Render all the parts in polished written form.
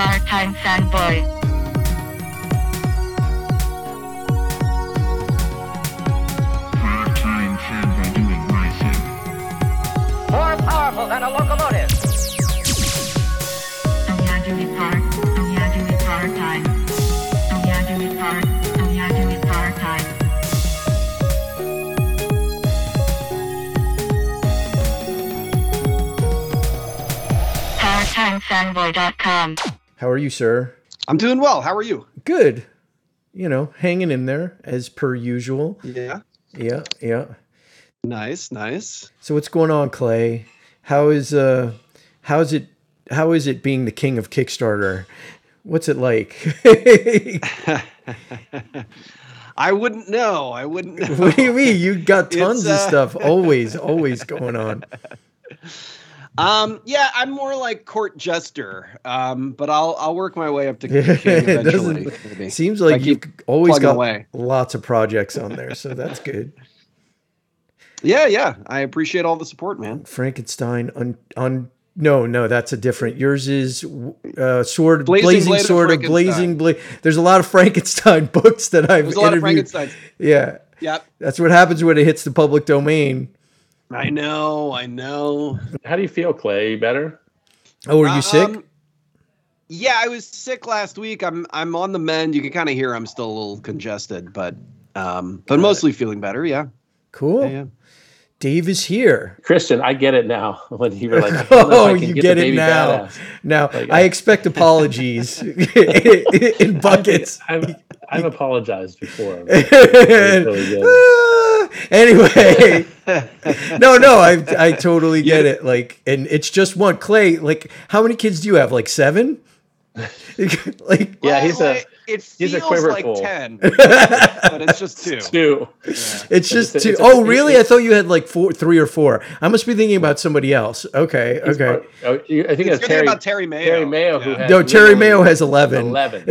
Part-time fanboy. Part-time fanboy doing my thing. More powerful than a locomotive. Oh yeah, do it part. Oh yeah, do it part-time. Oh yeah, do it part. Oh yeah, do it part-time. ParttimeFanboy.com. How are you, sir? I'm doing well. How are you? Good. You know, hanging in there as per usual. Yeah. Yeah. Nice. So what's going on, Clay? How is it being the king of Kickstarter? What's it like? I wouldn't know. What do you mean? You got tons of stuff always going on. Yeah, I'm more like court jester. But I'll work my way up to king eventually. Maybe. Seems like you've always got away. Lots of projects on there, so that's good. Yeah. I appreciate all the support, man. Frankenstein on no, that's a different. Yours is sword, Blazing sword of blazing blade. There's a lot of Frankenstein books that I've There's a lot of interviewed. Frankensteins. Yeah. Yep. That's what happens when it hits the public domain. I know. How do you feel, Clay? You better? Oh, are you sick? Yeah, I was sick last week. I'm on the mend. You can kind of hear I'm still a little congested, but mostly feeling better. Yeah. Cool. Yeah. Dave is here. Christian, I get it now. When you were like, I don't know if Oh, I can you get get the it baby now. badass. Now, Like, I expect apologies in buckets. I've apologized before. And- Really good. Anyway, no, I totally get it. Like, and it's just one. Clay, like, how many kids do you have? Like 7? Like, Yeah, it he's a feels quiver like full. 10, but it's just 2. 2. it's just it's 2. a- Oh, really? I thought you had like 3 or 4. I must be thinking about somebody else. Okay. I think It's it's about Terry Mayo. Terry Mayo, who Yeah. has No, Terry literally Mayo has 11. 11.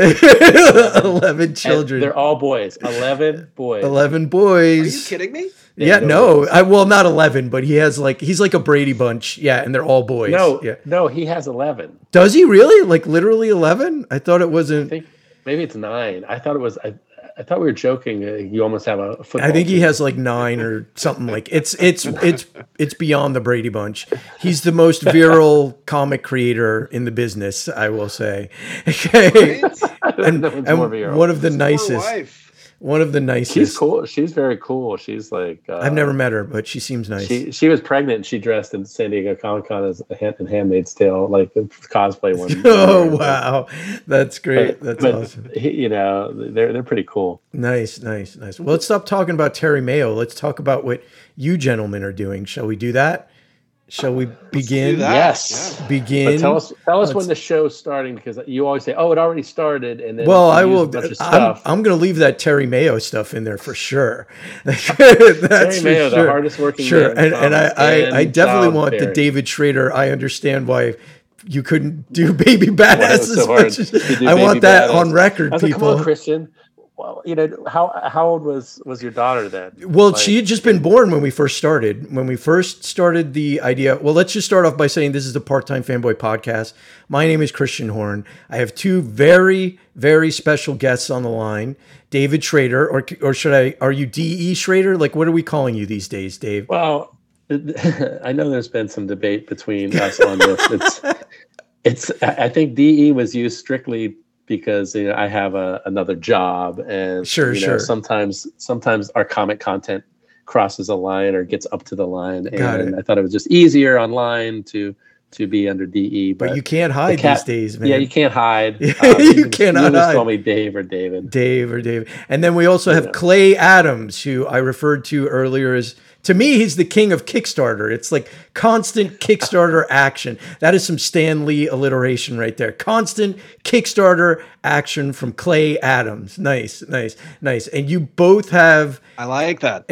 11 And children. they're all boys. 11 boys. 11 Are boys. you kidding me? Yeah, they're no. boys. Well, not 11, but he's like a Brady Bunch. Yeah, and they're all boys. Yeah. No, he has 11. Does he really? Like literally 11? I thought it I wasn't. think maybe it's 9. I thought it was. I thought we were joking. You almost have a football. I think he team. has like 9 or something. Like it's beyond the Brady Bunch. He's the most viral comic creator in the business, I will say. Okay, and, That one's and more viral. one of the Poor nicest. wife. One of the nicest. She's cool. She's very cool. She's like. I've never met her, but she seems nice. She was pregnant. And she dressed in San Diego Comic Con as in Handmaid's Tale, like a cosplay one. Oh wow, that's great. That's awesome. They're pretty cool. Nice. Well, let's stop talking about Terry Mayo. Let's talk about what you gentlemen are doing. Shall we do that? Shall we begin? do that. Yes. Yeah. Begin. But tell us when the show's starting, because you always say, "Oh, it already started," and then Well, you I use will. a bunch of stuff. I'm going to leave that Terry Mayo stuff in there for sure. That's Terry Mayo, for sure. the hardest working Sure, man in and I comics, definitely and want the Barry. David Schrader. I understand why you couldn't do Baby Why it Badass was as so hard much as to do I Baby want that Badass. on record, I was like, people. come on, Christian. Well, how old was your daughter then? Well, Like, she had just been born when we first started. When we first started the idea, well, let's just start off by saying this is the Part-Time Fanboy Podcast. My name is Christian Horn. I have 2 very, very special guests on the line. David Schrader, or are you D.E. Schrader? Like, what are we calling you these days, Dave? Well, I know there's been some debate between us on this. I think DE was used strictly because I have another job, and Sure. sometimes our comic content crosses a line or gets up to the line, Got and it. I thought it was just easier online to be under DE. But you can't hide these days, man. Yeah, you can't hide. You can cannot just hide. call me Dave or David. Dave. And then we also have Clay Adams, who I referred to earlier as, to me, he's the king of Kickstarter. It's like constant Kickstarter action. That is some Stan Lee alliteration right there. Constant Kickstarter action from Clay Adams. Nice. And you both have... I like that.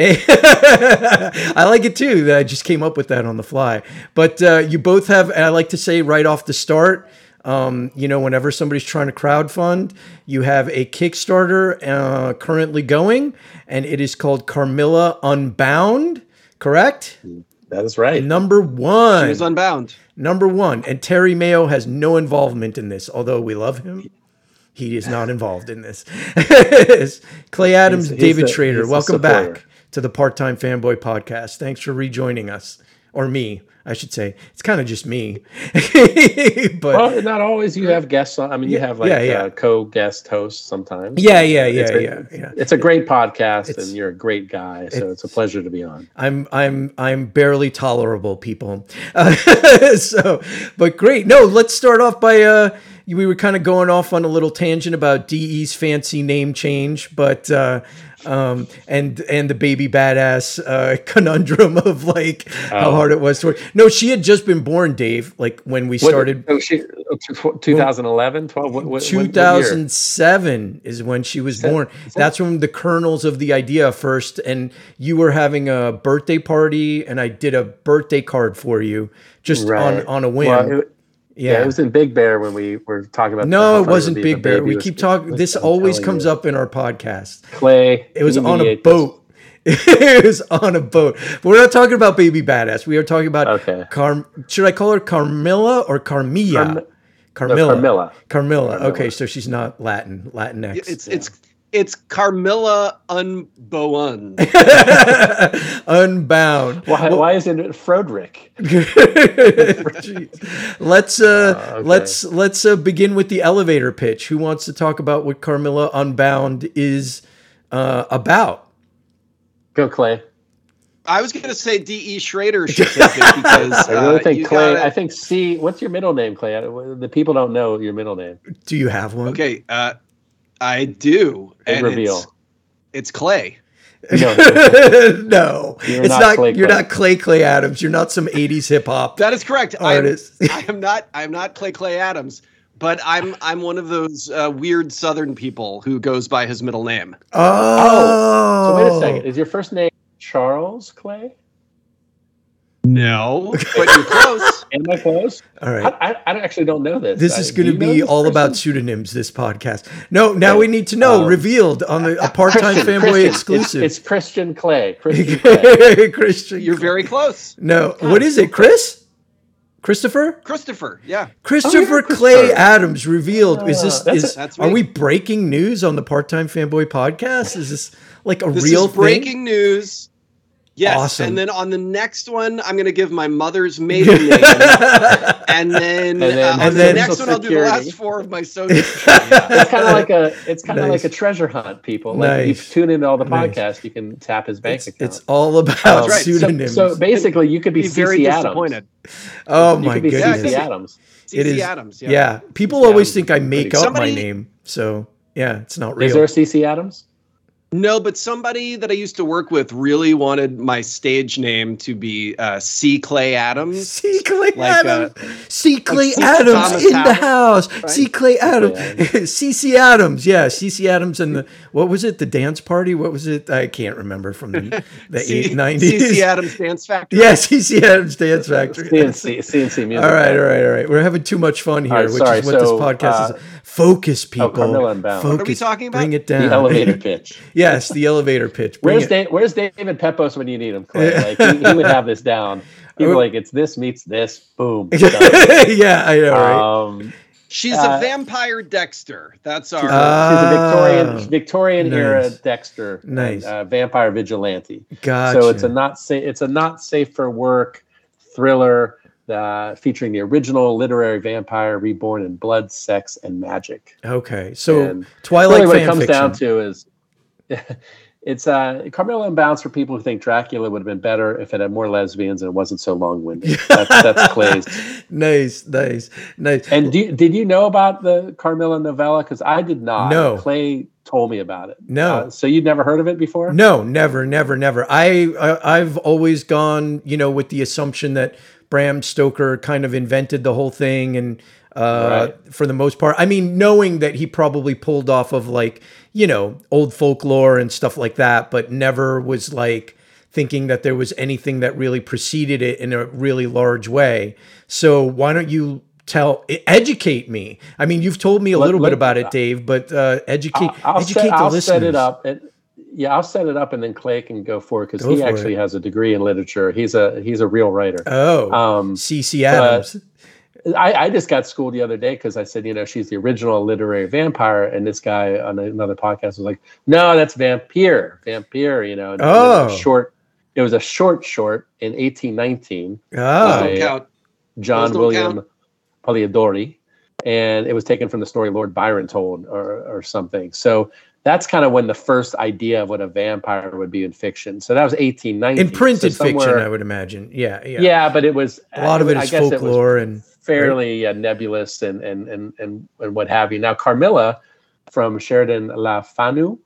I like it too, that I just came up with that on the fly. But you both have, and I like to say right off the start, whenever somebody's trying to crowdfund, you have a Kickstarter currently going, and it is called Carmilla Unbound, correct? That is right. Number She one. was Unbound. Number one. And Terry Mayo has no involvement in this, although we love him. He is not involved in this. Clay Adams, He's David the- Schrader, he's the welcome supporter. back to the Part-Time Fanboy Podcast. Thanks for rejoining us. Or me, I should say. It's kind of just me. But Well, not always. You have guests on. I mean, you have like yeah. co-guest hosts sometimes. yeah. It's a great podcast, It's- and you're a great guy. So it's a pleasure to be on. I'm barely tolerable, people. But great. No, let's start off by we were kind of going off on a little tangent about DE's fancy name change, but and the baby badass conundrum of like how hard it was to work. No, she had just been born, Dave. Like when we started. 2011, 12. What year? 2007 is when she was born. That's when the kernels of the idea first. And you were having a birthday party, and I did a birthday card for you just Right. on a whim. Well, it was in Big Bear when we were talking about. No, how it funny wasn't would be Big if the Bear. baby We was- keep talking. This I'm always telling comes you. up in our podcast. Clay. It was on a mediate boat. It was on a boat. But we're not talking about Baby Badass. We are talking about Okay. Should I call her Carmilla or Carmilla? Carmilla. Carmilla. Okay, so she's not Latinx. It's Carmilla Unbound. Unbound. Why isn't it Froderick? Jeez. Let's begin with the elevator pitch. Who wants to talk about what Carmilla Unbound is about? Go, Clay. I was going to say D.E. Schrader should take it because I really think you Clay. gotta- I think C. What's your middle name, Clay? The people don't know your middle name. Do you have one? Okay, I do. Big And reveal. it's Clay. No, No, You're it's not not. Clay You're Clay. not Clay Adams. You're not some '80s hip hop That is correct. artist. I'm not Clay Adams, but I'm one of those weird Southern people who goes by his middle name. Oh, So wait a second. Is your first name Charles Clay? No, but you're close. Am I close? All right. I actually don't know this. This is Do going you to know be this all person? about pseudonyms. This podcast. No, now we need to know. Revealed on a part-time Christian, fanboy Christian. exclusive. It's Christian Clay. Christian Clay. Christian. You're very close. No, what is it, Chris? Christopher? Christopher, yeah. Christopher yeah, Clay Christopher. Adams revealed. Is this? That's Are me. we breaking news on the part-time fanboy podcast? Is this like a This real is breaking news. Yes, Awesome. and then on the next one, I'm going to give my mother's maiden name, and then on the then- next one, I'll do the Security. last four of my social. Yeah. It's kind of like Nice. like a treasure hunt. People like Nice. you tune into all the Nice. podcasts, you can tap his bank account. It's all about That's right. pseudonyms. So basically, you could be Be very CC Adams. disappointed. oh You my could be goodness. CC Yeah, Adams. It CC is- Adams. Yeah. People CC always Adams think I is make pretty- up Somebody- my name. So yeah, it's not real. Is there a CC Adams? No, but somebody that I used to work with really wanted my stage name to be C. Clay Adams. C. Clay Like, Adams. C. Clay C. Adams Thomas in the Howard, house. right? C. Clay Adams. Adams. C.C. Adams. Yeah, C.C. Adams and the what was it? The dance party? What was it? I can't remember from the 90s. C. Adams Dance Factory. Yeah, C.C. Adams Dance Factory. CNC music. All right. We're having too much fun here, All right, which sorry, is what this so, podcast is. Focus, people. Carmilla Unbound. Focus. What are we talking about? Bring it The down. elevator pitch. Yes, the elevator pitch. Bring it. Where's David Pepos when you need him, Clay? Like he would have this down. He'd be like, it's this meets this. Boom. Done. Yeah, I know, right? She's a vampire Dexter. That's our. She's a Victorian Ah, nice. era Dexter, Nice. vampire vigilante. Gotcha. So it's a not safe for work thriller featuring the original literary vampire reborn in blood, sex, and magic. Okay, so And Twilight really what it fan comes fiction. down to is it's Carmilla Unbound for people who think Dracula would have been better if it had more lesbians and it wasn't so long-winded. That's Clay's. Nice. And did you know about the Carmilla novella? Because I did not. No. Clay told me about it. No. So you'd never heard of it before? No, never. I've always gone, with the assumption that Bram Stoker kind of invented the whole thing, and Right. for the most part, I mean, knowing that he probably pulled off of old folklore and stuff like that, but never was thinking that there was anything that really preceded it in a really large way. So why don't you educate me? I mean, you've told me a little bit about it, Dave, but educate I'll the set listeners. it up. Yeah, I'll set it up and then Clay can go for it because Go he for actually it. has a degree in literature. He's a real writer. Oh, C.C. Adams. I just got schooled the other day because I said, she's the original literary vampire, and this guy on another podcast was like, "No, that's vampire." And Oh. it was a short in 1819 Oh, by Don't count. John Those don't William count. Polidori, and it was taken from the story Lord Byron told or something. So that's kind of when the first idea of what a vampire would be in fiction. So that was 1890. in printed So fiction, somewhere- I would imagine. Yeah. Yeah, but it was A lot of it I is guess it was folklore and fairly nebulous and what have you. Now Carmilla from Sheridan La Fanu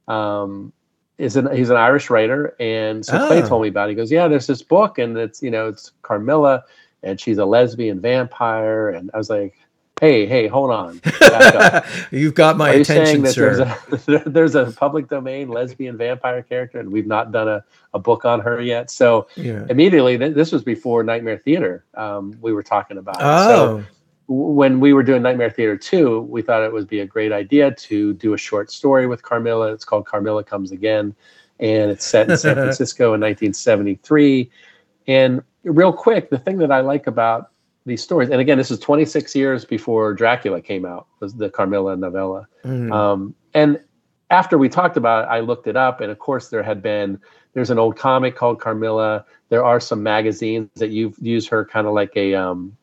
he's an Irish writer, and so Clay Ah. told me about it. He goes, "Yeah, there's this book, and it's Carmilla, and she's a lesbian vampire." And I was like, "Hey, hold on, back up. You've got my Are you saying attention, that sir. there's a public domain lesbian vampire character, and we've not done a book on her yet?" So Yeah. immediately, this was before Nightmare Theater. We were talking about. Oh, So when we were doing Nightmare Theater 2, we thought it would be a great idea to do a short story with Carmilla. It's called Carmilla Comes Again, and it's set in San Francisco in 1973. And real quick, the thing that I like about these stories, and again, this is 26 years before Dracula came out, was the Carmilla novella. And after we talked about it, I looked it up, and of course there's an old comic called Carmilla. There are some magazines that use her kind of like a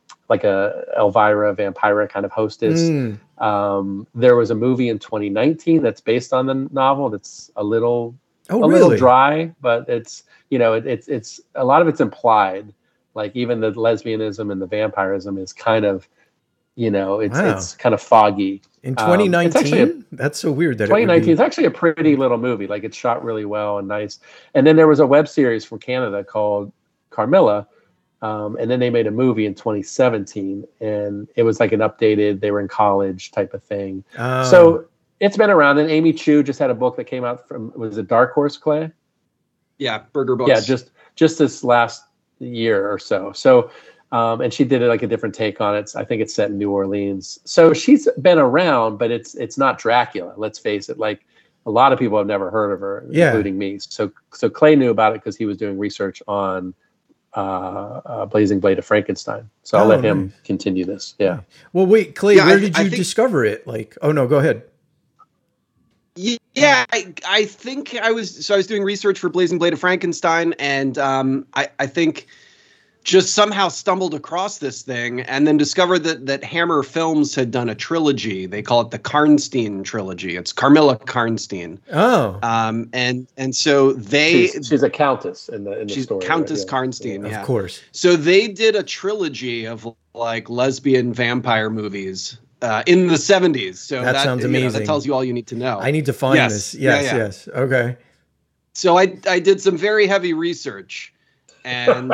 Elvira Vampira kind of hostess. There was a movie in 2019 that's based on the novel. That's a little really? dry, but it's it's a lot of it's implied. Like even the lesbianism and the vampirism is kind of, it's kind of foggy. In It's 2019? actually That's so weird. That 2019 is actually a pretty little movie. Like it's shot really well and nice. And then there was a web series from Canada called Carmilla. And then they made a movie in 2017, and it was like an updated, they were in college type of thing. So it's been around. And Amy Chu just had a book that came out was it Dark Horse, Clay? Yeah, Burger Books. Yeah, just this last year or so. So, and she did like a different take on it. I think it's set in New Orleans. So she's been around, but it's not Dracula. Let's face it. Like a lot of people have never heard of her, including me. So Clay knew about it because he was doing research on Blazing Blade of Frankenstein. So I'll let him continue this. Yeah. Well, wait, Clay, Yeah, where I did you think- discover it? Like, oh no, go ahead. Yeah, I think I was doing research for Blazing Blade of Frankenstein, and I think just somehow stumbled across this thing and then discovered that Hammer Films had done a trilogy. They call it the Karnstein trilogy. It's Carmilla Karnstein. Oh, And so she's a countess in the she's story. Countess right? Karnstein. Yeah. of course. So they did a trilogy of like lesbian vampire movies in the 70s. So That sounds amazing. That tells you all you need to know. I need to find Yes. this. Yeah, Yes, yeah. yes. Okay. So I did some very heavy research, and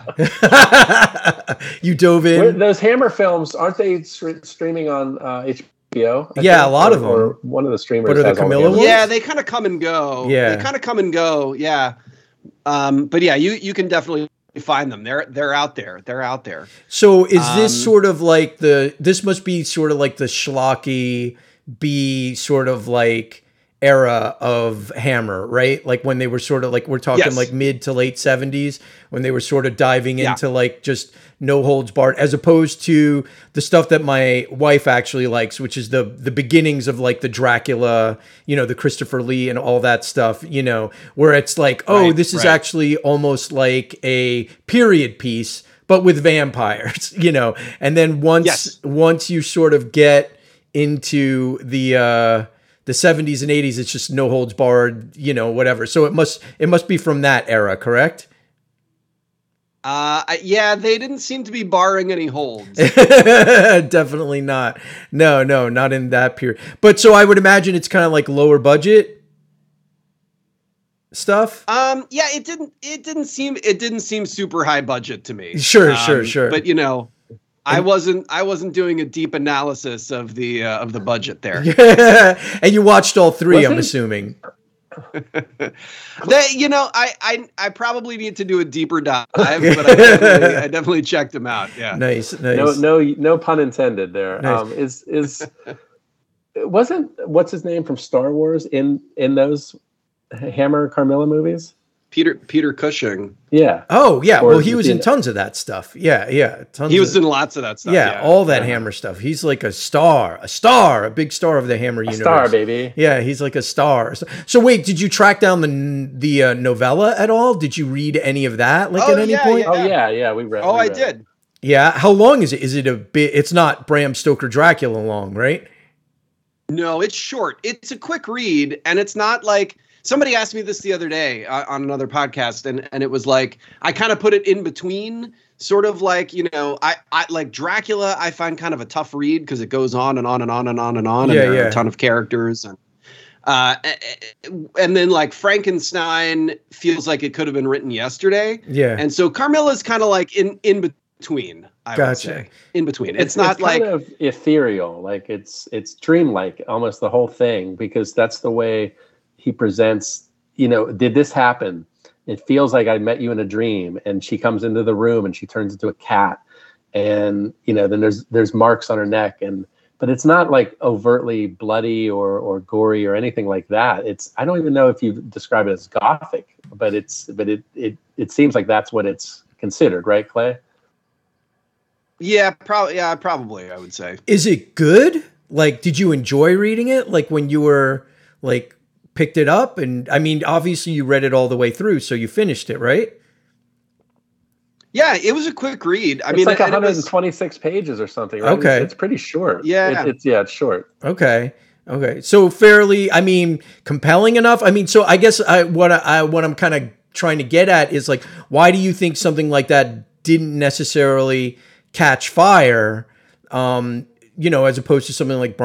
You dove in. Those Hammer films, aren't they streaming on HBO? I Yeah, think? a lot of Or them. one of the streamers What are the has all Camilla Hammer. ones? yeah, they kind of come and go. Yeah. They kind of come and go. Yeah. But yeah, you can definitely find them. They're out there. They're out there. So is this sort of like this must be sort of like the schlocky B sort of like era of Hammer, right? Like when they were sort of like, we're talking Yes. like mid to late 70s, when they were sort of diving Yeah. into like just no holds barred, as opposed to the stuff that my wife actually likes, which is the beginnings of like the Dracula, the Christopher Lee and all that stuff, where it's like, oh, Right, this is right. actually almost like a period piece, but with vampires, and then Yes. once you sort of get into the 70s and 80s, it's just no holds barred, whatever. So it must be from that era, correct? Yeah, they didn't seem to be barring any holds. Definitely not. No, not in that period. But so I would imagine it's kind of like lower budget stuff. Yeah, it didn't seem super high budget to me. Sure. But I wasn't doing a deep analysis of the budget there. And you watched all three, I'm Wasn't- assuming. I probably need to do a deeper dive, but I definitely checked them out. Yeah. Nice. No pun intended there. Nice. Wasn't what's his name from Star Wars in those Hammer Carmilla movies? Peter Cushing. Yeah. Oh yeah, Or well he was in Lucina. tons of that stuff. Yeah, tons. He was of, in lots of that stuff. yeah, all that Hammer stuff. He's like a big star of the Hammer universe. Star, baby. Yeah, he's like a star. So wait, did you track down the novella at all? Did you read any of that? Like at any point? Oh yeah, we read. Oh, we I read did. it. Yeah. How long is it? Is it a bit? It's not Bram Stoker Dracula long, right? No, it's short. It's a quick read, and it's not like somebody asked me this the other day on another podcast, and it was like I kind of put it in between, sort of like, you know, I like Dracula. I find kind of a tough read because it goes on and on and on and on and on, and there are a ton of characters, and then like Frankenstein feels like it could have been written yesterday. Yeah. And so Carmilla's kind of like in between. I would say in between. It's not like kind of ethereal, like it's dreamlike, almost the whole thing, because that's the way he presents. You know, did this happen? It feels like I met you in a dream, and she comes into the room and she turns into a cat, and you know, then there's marks on her neck, but it's not like overtly bloody or gory or anything like that. I don't even know if you describe it as gothic, but it seems like that's what it's considered, right, Clay? Yeah, probably I would say. Is it good? Like, did you enjoy reading it? Like when you were like picked it up, and I mean, obviously you read it all the way through, so you finished it, right? Yeah, it was a quick read. I It's mean, like 126 pages or something, right? Okay. It's pretty short. Yeah. It's short. Okay. So fairly, I mean, compelling enough. I mean, so I guess what I'm kind of trying to get at is like, why do you think something like that didn't necessarily catch fire? You know, as opposed to something like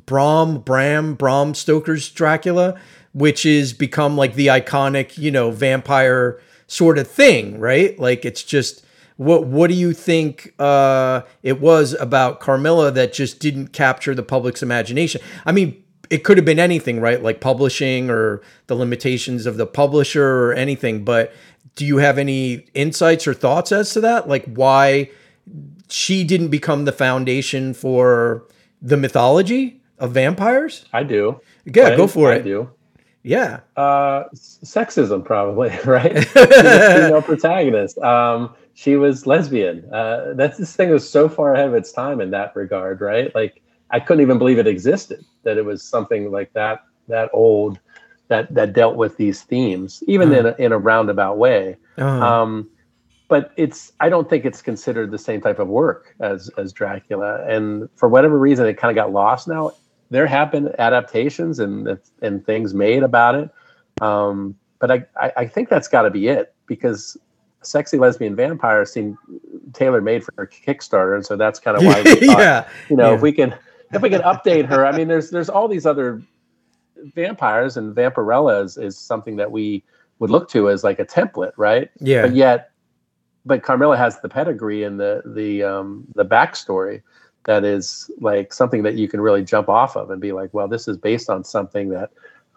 Bram Stoker's Dracula, which is become like the iconic, you know, vampire sort of thing, right? Like it's just what do you think it was about Carmilla that just didn't capture the public's imagination? I mean, it could have been anything, right? Like publishing or the limitations of the publisher or anything, but do you have any insights or thoughts as to that? Like why she didn't become the foundation for the mythology of vampires? I do. Yeah, go for it. I do. Yeah. Sexism, probably, right? She was a female protagonist. She was lesbian. This thing was so far ahead of its time in that regard, right? Like I couldn't even believe it existed, that it was something like that old, that dealt with these themes, even in a roundabout way. But I don't think it's considered the same type of work as Dracula. And for whatever reason, it kind of got lost now. There have been adaptations and things made about it. But I think that's got to be it, because sexy lesbian vampire seemed tailor-made for Kickstarter. And so that's kind of why we thought, if we can update her. I mean, there's all these other vampires, and Vampirella is something that we would look to as like a template, right? Yeah. But Carmilla has the pedigree and the backstory that is like something that you can really jump off of and be like, well, this is based on something that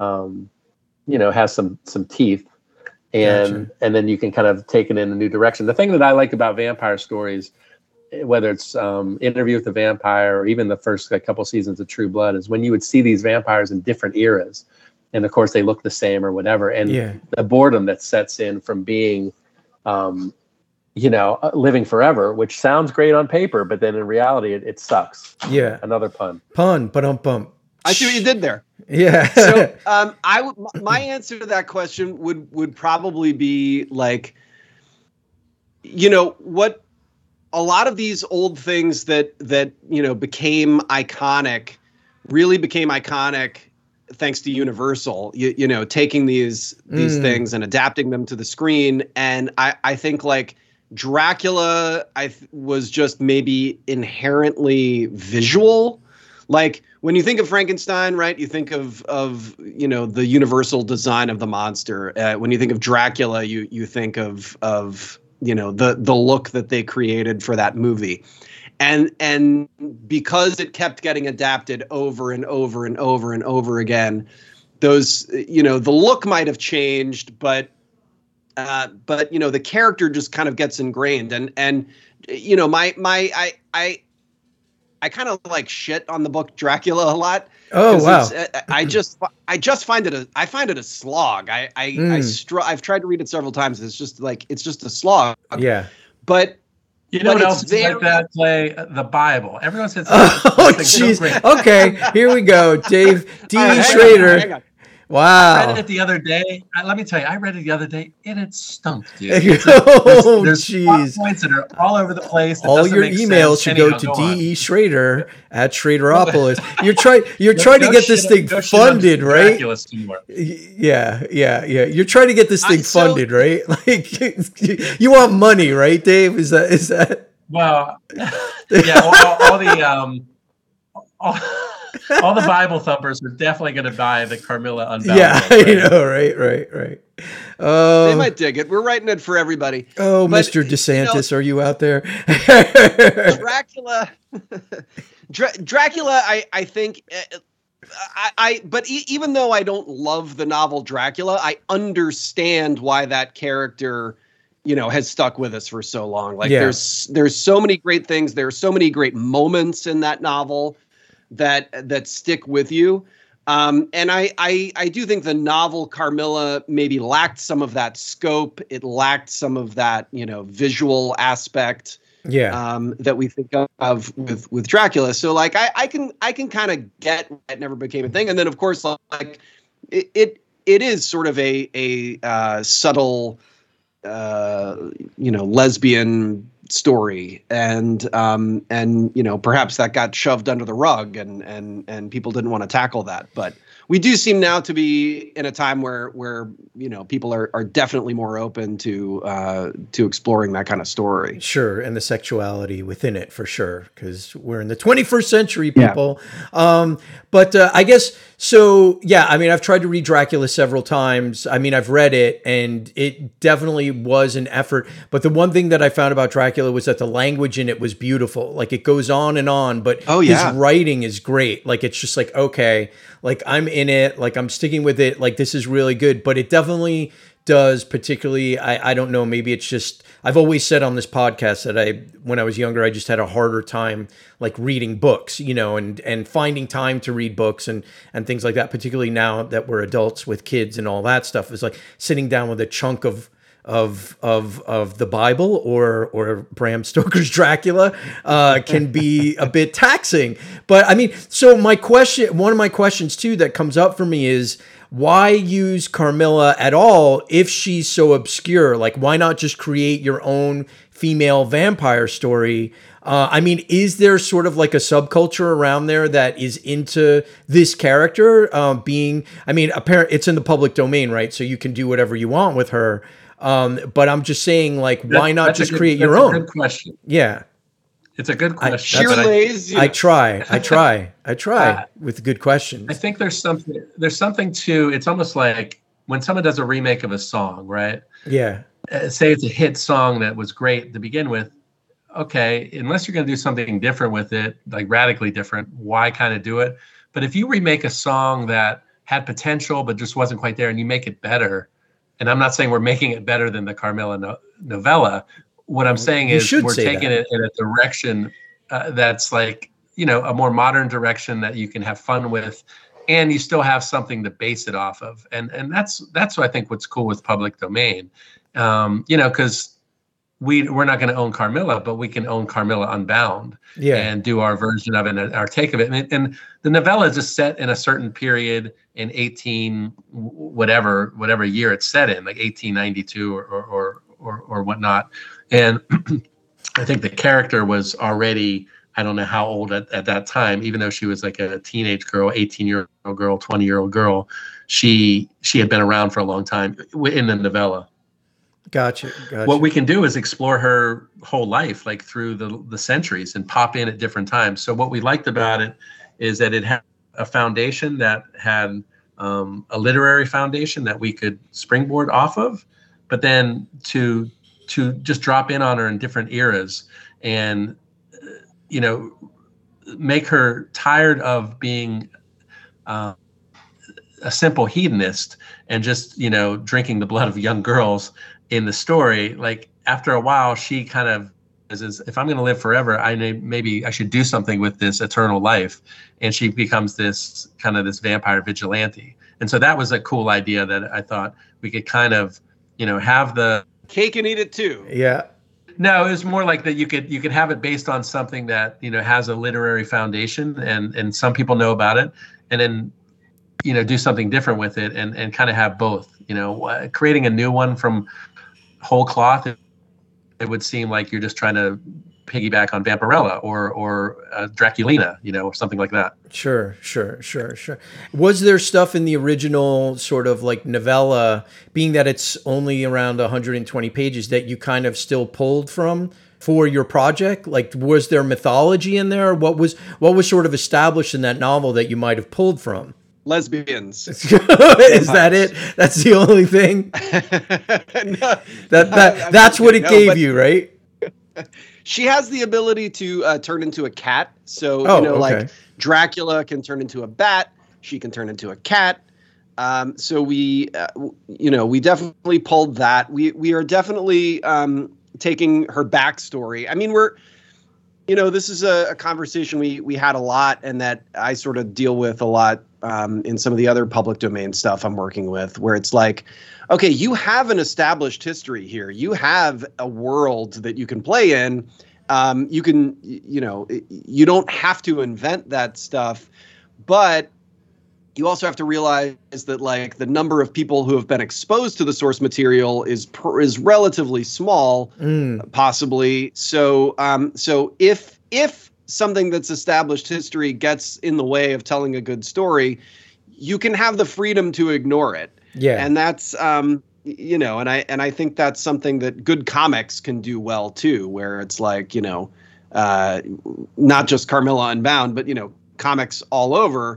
has some teeth, and then you can kind of take it in a new direction. The thing that I like about vampire stories, whether it's Interview with the Vampire or even the first couple seasons of True Blood, is when you would see these vampires in different eras, and of course they look the same or whatever, and the boredom that sets in from being living forever, which sounds great on paper, but then in reality, it sucks. Yeah. Another pun. But I see what you did there. Yeah. So my answer to that question would probably be like, what a lot of these old things that became iconic, really became iconic thanks to Universal, taking these things and adapting them to the screen. And I think like Dracula, was just maybe inherently visual. Like when you think of Frankenstein, right? You think of the Universal design of the monster. When you think of Dracula, you think of the look that they created for that movie. And because it kept getting adapted over and over and over and over again, those, the look might have changed, but the character just kind of gets ingrained. And I kind of like shit on the book Dracula a lot. Oh, 'Cause wow. I just find it a slog. I've tried to read it several times. It's just a slog. Yeah. But You know but what it's else is like very- that? Play the Bible. Everyone says, Oh, this thing's so jeez. great. Okay, here we go. Dave D. All right, hang on, Schrader. hang on. I read Wow. it the other day. Let me tell you, I read it the other day, and it stunk, dude. Oh, There's plot jeez. points that are all over the place. that All doesn't your make emails sense. should go Anyhow, to on. D.E. Schrader at Schraderopolis. You're trying to Go get this shit- thing go shit on funded, right? Dracula some more. Yeah. You're trying to get this thing So- funded, right? Like you want money, right, Dave? Is that? Well, yeah, all the Bible thumpers are definitely going to buy the Carmilla Unbound. Yeah, book, right? you know, right. They might dig it. We're writing it for everybody. Oh, But, Mr. DeSantis, are you out there? Dracula, Dracula. I think. Even though I don't love the novel Dracula, I understand why that character, has stuck with us for so long. Like Yeah. there's so many great things. There are so many great moments in that novel that stick with you. And I do think the novel Carmilla maybe lacked some of that scope. It lacked some of that, visual aspect Yeah. that we think of with Dracula. So like I can kind of get why it never became a thing. And then of course like it is sort of a subtle lesbian story, and perhaps that got shoved under the rug, and people didn't want to tackle that. But we do seem now to be in a time where people are definitely more open to exploring that kind of story. Sure, and the sexuality within it for sure, because we're in the 21st century, Yeah. people. But I guess so. Yeah, I mean, I've tried to read Dracula several times. I mean, I've read it, and it definitely was an effort. But the one thing that I found about Dracula was that the language in it was beautiful. Like it goes on and on, but Oh, yeah. his writing is great. Like it's just like okay, like I'm in it, like I'm sticking with it. Like this is really good. But it definitely does, particularly, I don't know, maybe it's just, I've always said on this podcast that when I was younger, I just had a harder time like reading books, and finding time to read books and things like that, particularly now that we're adults with kids and all that stuff, is like sitting down with a chunk of the Bible or Bram Stoker's Dracula can be a bit taxing. But I mean, so one of my questions too that comes up for me is, why use Carmilla at all if she's so obscure? Like, why not just create your own female vampire story? I mean, is there sort of like a subculture around there that is into this character apparently it's in the public domain, right? So you can do whatever you want with her. But I'm just saying, like, why not That's a just good- create your that's a own? Good question. Yeah. It's a good question. Sheer but I- lays, I try with good questions. I think there's something to, it's almost like when someone does a remake of a song, right? Yeah. Say it's a hit song that was great to begin with. Okay, unless you're going to do something different with it, like radically different, why kind of do it? But if you remake a song that had potential but just wasn't quite there and you make it better, and I'm not saying we're making it better than the Carmilla novella, what I'm saying You is should we're say taking that. it in a direction that's like, a more modern direction that you can have fun with, and you still have something to base it off of. And that's what I think what's cool with public domain, because we're not going to own Carmilla, but we can own Carmilla Unbound and do our version of it and our take of it. And the novella is just set in a certain period in 18 whatever year it's set in, like 1892 or whatnot. And I think the character was already, I don't know how old at that time, even though she was like a teenage girl, 18-year-old girl, 20-year-old girl, she had been around for a long time in the novella. Gotcha. What we can do is explore her whole life, like through the centuries, and pop in at different times. So what we liked about it is that it had a foundation that had a literary foundation that we could springboard off of, but then to just drop in on her in different eras and, make her tired of being a simple hedonist and just, drinking the blood of young girls in the story. Like after a while, she kind of is if I'm going to live forever, maybe I should do something with this eternal life. And she becomes this vampire vigilante. And so that was a cool idea that I thought we could kind of, have the cake and eat it too. Yeah. No, it was more like that you could have it based on something that, has a literary foundation and some people know about it, and then, do something different with it and kind of have both, creating a new one from whole cloth. It would seem like you're just trying to piggyback on Vampirella or Draculina, or something like that. Sure. Was there stuff in the original sort of like novella, being that it's only around 120 pages, that you kind of still pulled from for your project? Like, was there mythology in there? What was sort of established in that novel that you might have pulled from? Lesbians. Is that it? That's the only thing? No, that's what it gave you, right? She has the ability to turn into a cat. So, okay. like Dracula can turn into a bat. She can turn into a cat. So we definitely pulled that. We are definitely taking her backstory. I mean, this is a conversation we had a lot, and that I sort of deal with a lot in some of the other public domain stuff I'm working with, where it's like, okay, you have an established history here. You have a world that you can play in. You can, you don't have to invent that stuff, but you also have to realize that like the number of people who have been exposed to the source material is relatively small, possibly. So if something that's established history gets in the way of telling a good story, you can have the freedom to ignore it. Yeah. And that's, and I think that's something that good comics can do well too, where it's like, not just Carmilla Unbound, but, comics all over,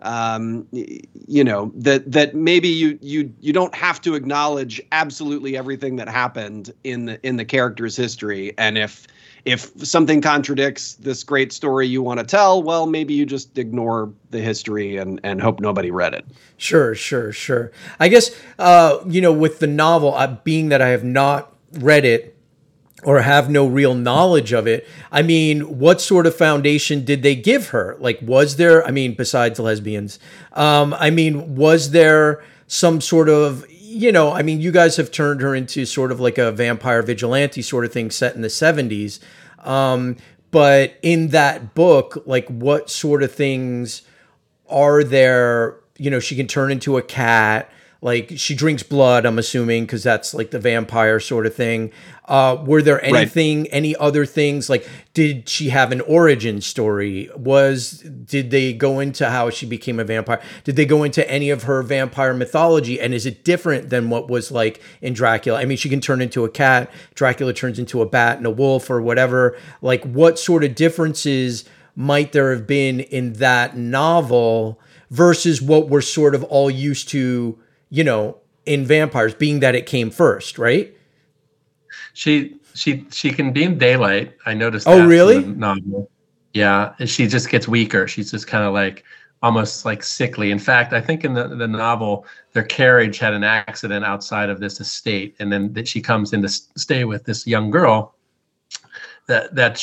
that maybe you don't have to acknowledge absolutely everything that happened in the character's history. And if something contradicts this great story you want to tell, well, maybe you just ignore the history and hope nobody read it. Sure. I guess, with the novel, being that I have not read it or have no real knowledge of it, I mean, what sort of foundation did they give her? Like, was there, besides lesbians, was there some sort of, you guys have turned her into sort of like a vampire vigilante sort of thing set in the 70s. But in that book, like, what sort of things are there? She can turn into a cat. Like, she drinks blood, I'm assuming, because that's like the vampire sort of thing. Were there any other things? Like, did she have an origin story? Did they go into how she became a vampire? Did they go into any of her vampire mythology? And is it different than what was like in Dracula? She can turn into a cat. Dracula turns into a bat and a wolf or whatever. Like, what sort of differences might there have been in that novel versus what we're sort of all used to, in vampires, being that it came first, right? She can beam daylight. I noticed that. Oh, really? In the novel. Yeah. And she just gets weaker. She's just kind of like almost like sickly. In fact, I think in the novel, their carriage had an accident outside of this estate. And then that she comes in to stay with this young girl but they're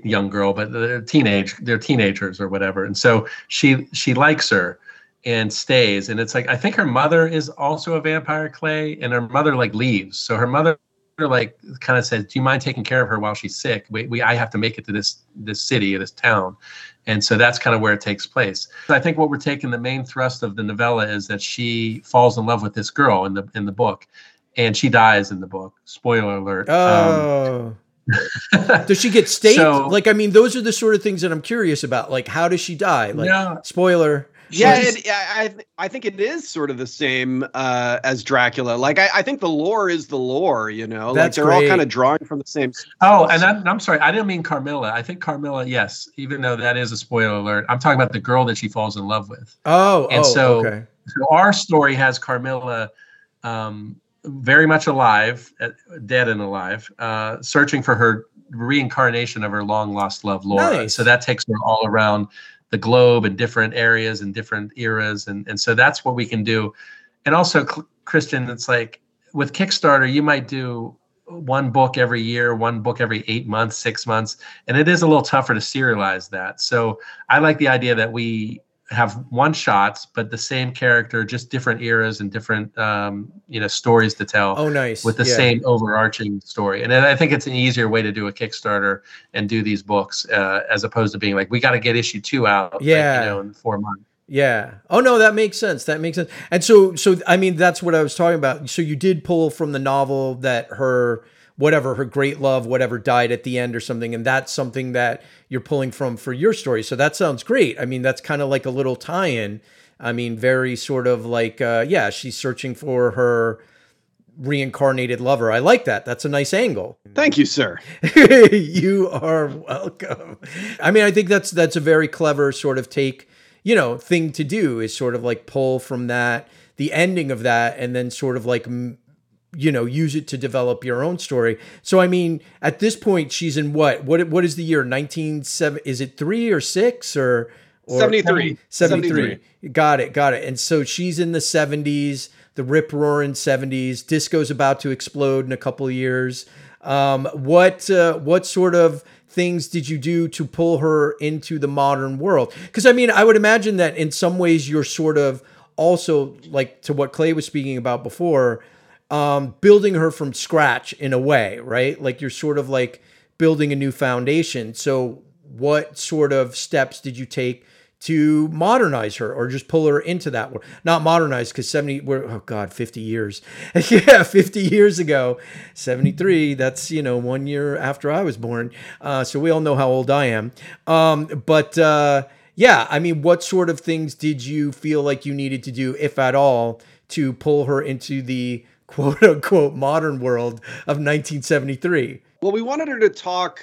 teenagers or whatever. And so she likes her and stays. And it's like, I think her mother is also a vampire, Clay, and her mother like leaves. So her mother like kind of says, do you mind taking care of her while she's sick? I have to make it to this city or this town. And so that's kind of where it takes place. I think what we're taking, the main thrust of the novella is that she falls in love with this girl in the book, and she dies in the book. Spoiler alert. Oh. Does she get staked? Those are the sort of things that I'm curious about. Like, how does she die? Like, no. Spoiler. Yeah, I think it is sort of the same as Dracula. Like, I think the lore is the lore, That's like they're great. All kind of drawing from the same. Oh, and I'm sorry, I didn't mean Carmilla. I think Carmilla, yes, even though that is a spoiler alert. I'm talking about the girl that she falls in love with. Okay. So our story has Carmilla very much alive, dead and alive, searching for her reincarnation of her long lost love, Laura. Nice. So that takes her all around the globe in different areas and different eras. And so that's what we can do. And also, Christian, it's like with Kickstarter, you might do one book every year, one book every 8 months, 6 months, and it is a little tougher to serialize that. So I like the idea that we have one shots, but the same character, just different eras and different stories to tell. Oh, nice. With the same overarching story. And then I think it's an easier way to do a Kickstarter and do these books as opposed to being like, we got to get issue 2 out in 4 months. Yeah. Oh no, that makes sense. That makes sense. And so I mean, that's what I was talking about. So you did pull from the novel that her great love, whatever, died at the end or something, and that's something that you're pulling from for your story. So that sounds great. I mean, that's kind of like a little tie-in. I mean, very sort of like, she's searching for her reincarnated lover. I like that. That's a nice angle. Thank you, sir. You are welcome. I mean, I think that's a very clever sort of take, thing to do, is sort of like pull from that, the ending of that, and then sort of like, use it to develop your own story. So, I mean, at this point, she's in what is the year? 1970? Is it 3 or 6 or 73? 73. Got it. And so she's in the 70s, the rip-roaring 70s. Disco's about to explode in a couple of years. What sort of things did you do to pull her into the modern world? Because, I mean, I would imagine that in some ways you're sort of also, like to what Clay was speaking about before, building her from scratch in a way, right? Like you're sort of like building a new foundation. So what sort of steps did you take to modernize her, or just pull her into that world? Not modernize, because 50 years. Yeah, 50 years ago, 73, that's, 1 year after I was born. So we all know how old I am. Yeah, I mean, what sort of things did you feel like you needed to do, if at all, to pull her into the quote unquote modern world of 1973? Well, we wanted her to talk,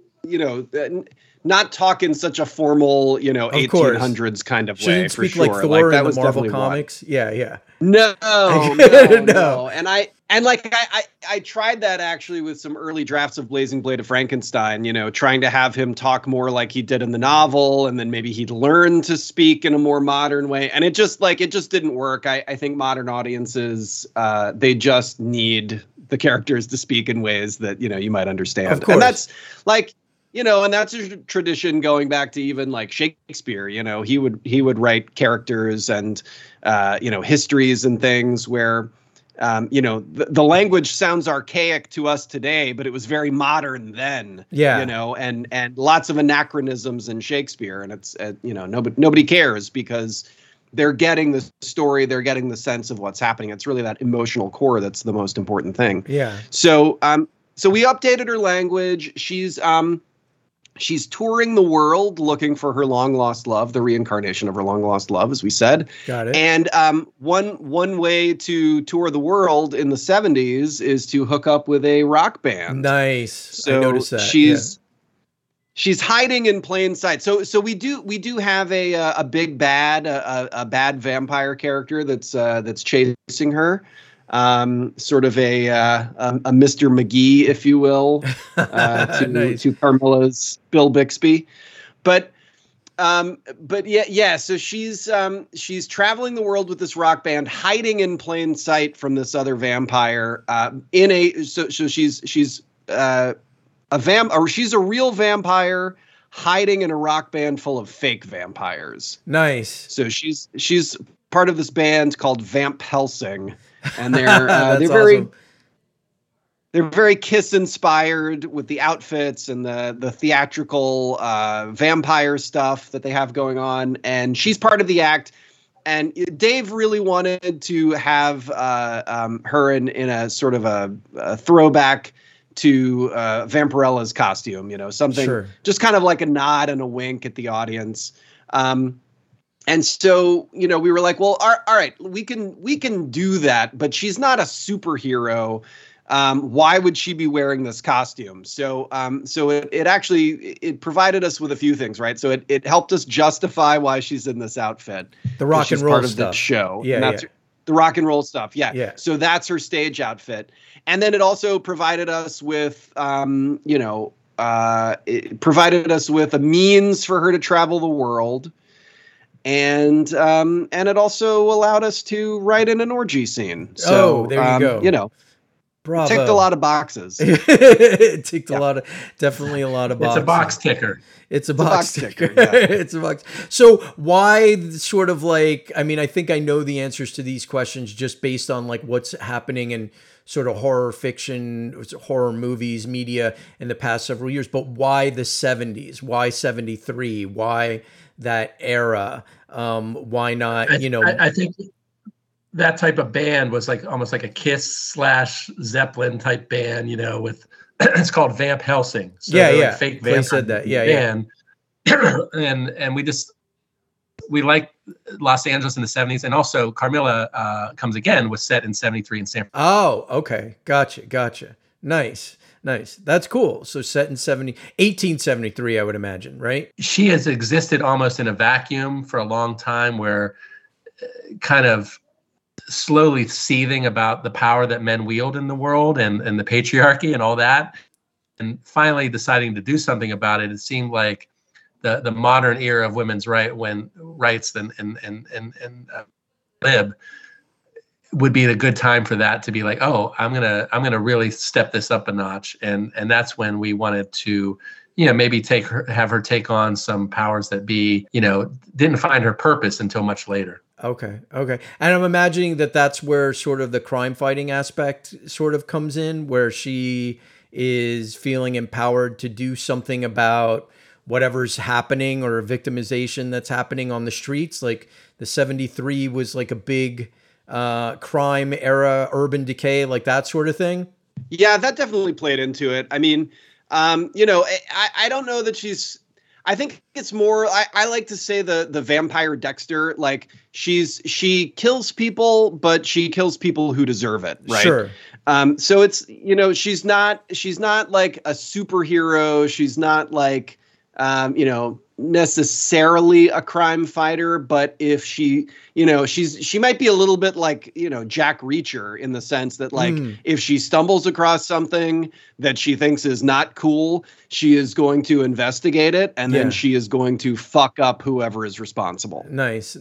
not talk in such a formal, 1800s kind of way. She didn't for speak sure. like Thor that in the was Marvel definitely comics. Yeah. No. And I tried that actually with some early drafts of Blazing Blade of Frankenstein, trying to have him talk more like he did in the novel, and then maybe he'd learn to speak in a more modern way. And it just didn't work. I think modern audiences, they just need the characters to speak in ways that, you might understand. Of course. And that's like, and that's a tradition going back to even like Shakespeare. He would write characters and histories and things where the language sounds archaic to us today, but it was very modern then. Yeah. And lots of anachronisms in Shakespeare, and it's nobody cares because they're getting the story, they're getting the sense of what's happening. It's really that emotional core that's the most important thing. Yeah. So we updated her language. She's touring the world looking for her long lost love, the reincarnation of her long lost love, as we said. Got it. And one way to tour the world in the 70s is to hook up with a rock band. Nice. So I noticed that. She's hiding in plain sight. So we do have a big bad, a bad vampire character that's chasing her. Sort of a Mr. McGee, if you will, nice. to Carmilla's Bill Bixby, but yeah. So she's traveling the world with this rock band, hiding in plain sight from this other vampire. So she's a she's a real vampire hiding in a rock band full of fake vampires. Nice. So she's part of this band called Vamp Helsing. And they're awesome. They're very Kiss inspired with the outfits and the theatrical vampire stuff that they have going on. And she's part of the act. And Dave really wanted to have her in a sort of a throwback to Vampirella's costume, something Sure. just kind of like a nod and a wink at the audience. And so, we were like, well, all right, we can do that, but she's not a superhero. Why would she be wearing this costume? So it actually provided us with a few things, right? So it helped us justify why she's in this outfit. The rock and roll part of stuff. the show. Yeah, and that's the rock and roll stuff. Yeah. So that's her stage outfit. And then it also provided us with, it provided us with a means for her to travel the world. And it also allowed us to write in an orgy scene. So, there you go. Bravo. Ticked a lot of boxes. It ticked definitely a lot of boxes. It's a box ticker. It's a box ticker. yeah. It's a box. So why sort of like, I mean, I think I know the answers to these questions just based on like what's happening in sort of horror fiction, horror movies, media in the past several years, but why the 70s? Why 73? Why that era? Why not, you know? I think that type of band was like almost like a Kiss / Zeppelin type band, you know, with it's called Vamp Helsing. So yeah. like fake They vamp said that. Yeah. band. and we like Los Angeles in the 70s, and also Carmilla Comes Again was set in 73 in San Francisco. Oh, okay. Gotcha. Nice. That's cool. So set in 1873, I would imagine, right? She has existed almost in a vacuum for a long time, where kind of slowly seething about the power that men wield in the world and the patriarchy and all that, and finally deciding to do something about it. It seemed like the modern era of women's rights and lib would be a good time for that to be like, oh, I'm gonna really step this up a notch, and that's when we wanted to, you know, maybe have her take on some powers that be, you know, didn't find her purpose until much later. Okay. And I'm imagining that that's where sort of the crime fighting aspect sort of comes in, where she is feeling empowered to do something about whatever's happening or victimization that's happening on the streets. Like the 73 was like a big crime era, urban decay, like that sort of thing. Yeah, that definitely played into it. I mean, you know, I don't know that I think it's more, I like to say the vampire Dexter, like she kills people, but she kills people who deserve it. Right. Sure. So it's, you know, she's not like a superhero. She's not like, you know, necessarily a crime fighter, but if she, you know, she might be a little bit like, you know, Jack Reacher, in the sense that like if she stumbles across something that she thinks is not cool, she is going to investigate it, and then she is going to fuck up whoever is responsible. Nice.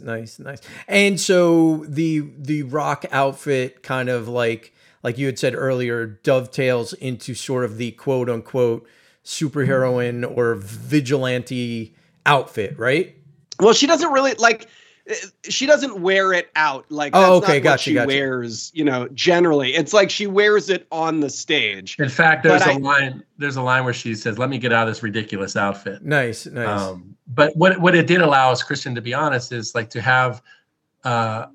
And so the rock outfit kind of like you had said earlier, dovetails into sort of the quote unquote superheroine or vigilante outfit, right? Well, she doesn't really like. She doesn't wear it out like. That's not what she wears. You know, generally, it's like she wears it on the stage. In fact, there's a line where she says, "Let me get out of this ridiculous outfit." Nice. But what it did allow us, Christian, to be honest, is like to have a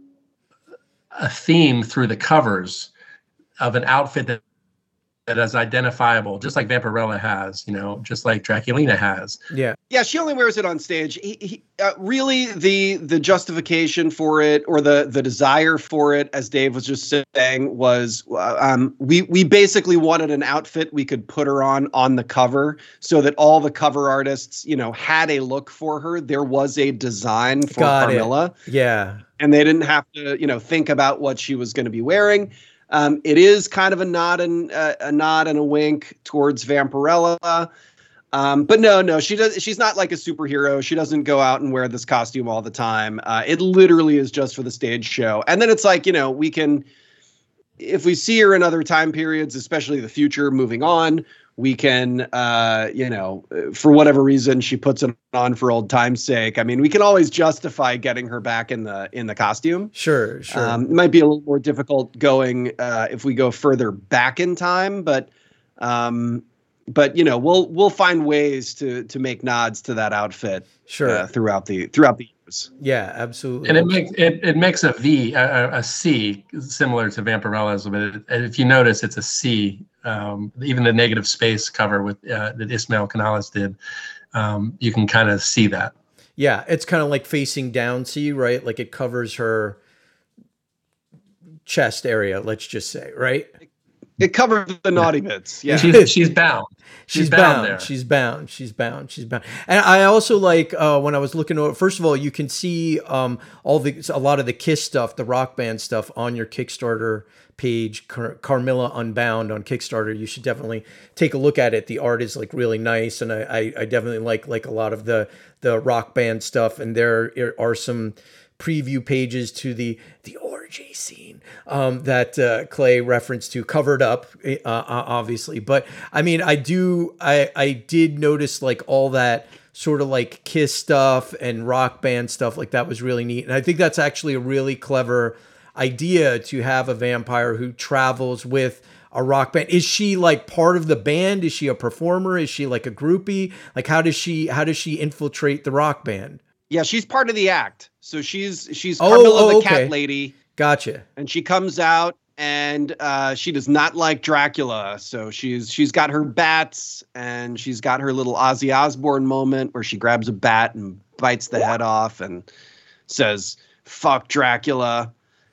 theme through the covers of an outfit that is identifiable, just like Vampirella has, you know, just like Draculina has. Yeah. She only wears it on stage. Really, the justification for it, or the desire for it, as Dave was just saying, was we basically wanted an outfit we could put her on the cover, so that all the cover artists, you know, had a look for her. There was a design for Carmilla. Yeah. And they didn't have to, you know, think about what she was going to be wearing. It is kind of a nod and a wink towards Vampirella. But no, she's not like a superhero. She doesn't go out and wear this costume all the time. It literally is just for the stage show. And then it's like, you know, we can, if we see her in other time periods, especially the future moving on, we can, you know, for whatever reason she puts it on for old time's sake. I mean, we can always justify getting her back in the costume. Sure. It might be a little more difficult going if we go further back in time, but you know, we'll find ways to make nods to that outfit. Sure. Throughout the years. Yeah, absolutely. And it makes a V, a C, similar to Vampirella's, but if you notice, it's a C. Even the negative space cover with that Ismael Canales did, you can kind of see that. Yeah, it's kind of like facing down C, right? Like it covers her chest area, let's just say, right? It covers the naughty bits. Yeah, she's bound. She's bound there. She's bound. And I also like when I was looking over. First of all, you can see a lot of the Kiss stuff, the rock band stuff, on your Kickstarter page, Carmilla Unbound on Kickstarter. You should definitely take a look at it. The art is like really nice, and I definitely like a lot of the rock band stuff. And there are some preview pages to the orgy scene that Clay referenced to, covered up, obviously. But I mean, I did notice like all that sort of like Kiss stuff and Rock Band stuff, like that was really neat. And I think that's actually a really clever idea, to have a vampire who travels with a rock band. Is she like part of the band? Is she a performer? Is she like a groupie? Like how does she infiltrate the rock band? Yeah, she's part of the act. So she's Carmilla the cat lady. Gotcha. And she comes out, and she does not like Dracula. So she's got her bats, and she's got her little Ozzy Osbourne moment where she grabs a bat and bites the head off and says, "Fuck Dracula."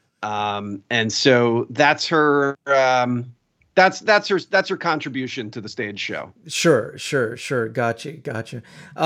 And so that's her. That's her contribution to the stage show. Sure. Gotcha.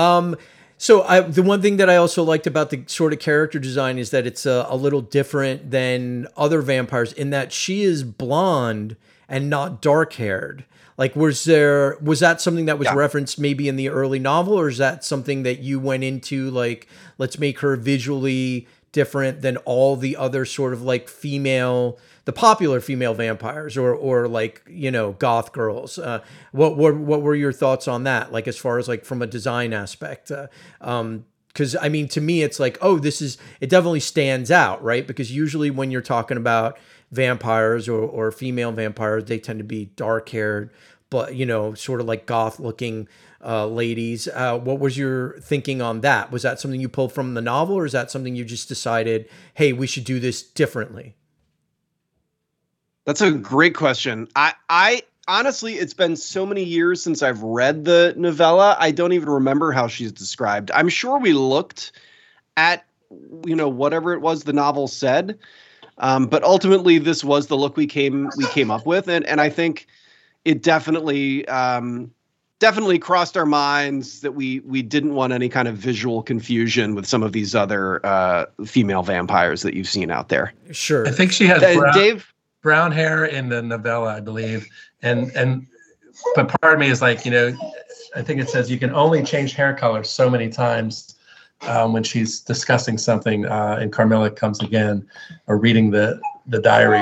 So the one thing that I also liked about the sort of character design is that it's a little different than other vampires in that she is blonde and not dark haired. Like, was that something that was referenced maybe in the early novel, or is that something that you went into like, let's make her visually different than all the other sort of like the popular female vampires, or like, you know, goth girls? What were your thoughts on that? Like, as far as like from a design aspect, because I mean, to me, it's like, oh, it definitely stands out, right? Because usually when you're talking about vampires or female vampires, they tend to be dark haired, but, you know, sort of like goth looking ladies. What was your thinking on that? Was that something you pulled from the novel, or is that something you just decided, hey, we should do this differently? That's a great question. I honestly, it's been so many years since I've read the novella, I don't even remember how she's described. I'm sure we looked at, you know, whatever it was the novel said, but ultimately this was the look we came up with, and I think it definitely crossed our minds that we didn't want any kind of visual confusion with some of these other female vampires that you've seen out there. Sure. I think she has brown hair in the novella, I believe. But part of me is like, you know, I think it says you can only change hair color so many times when she's discussing something and Carmilla comes again, or reading the diary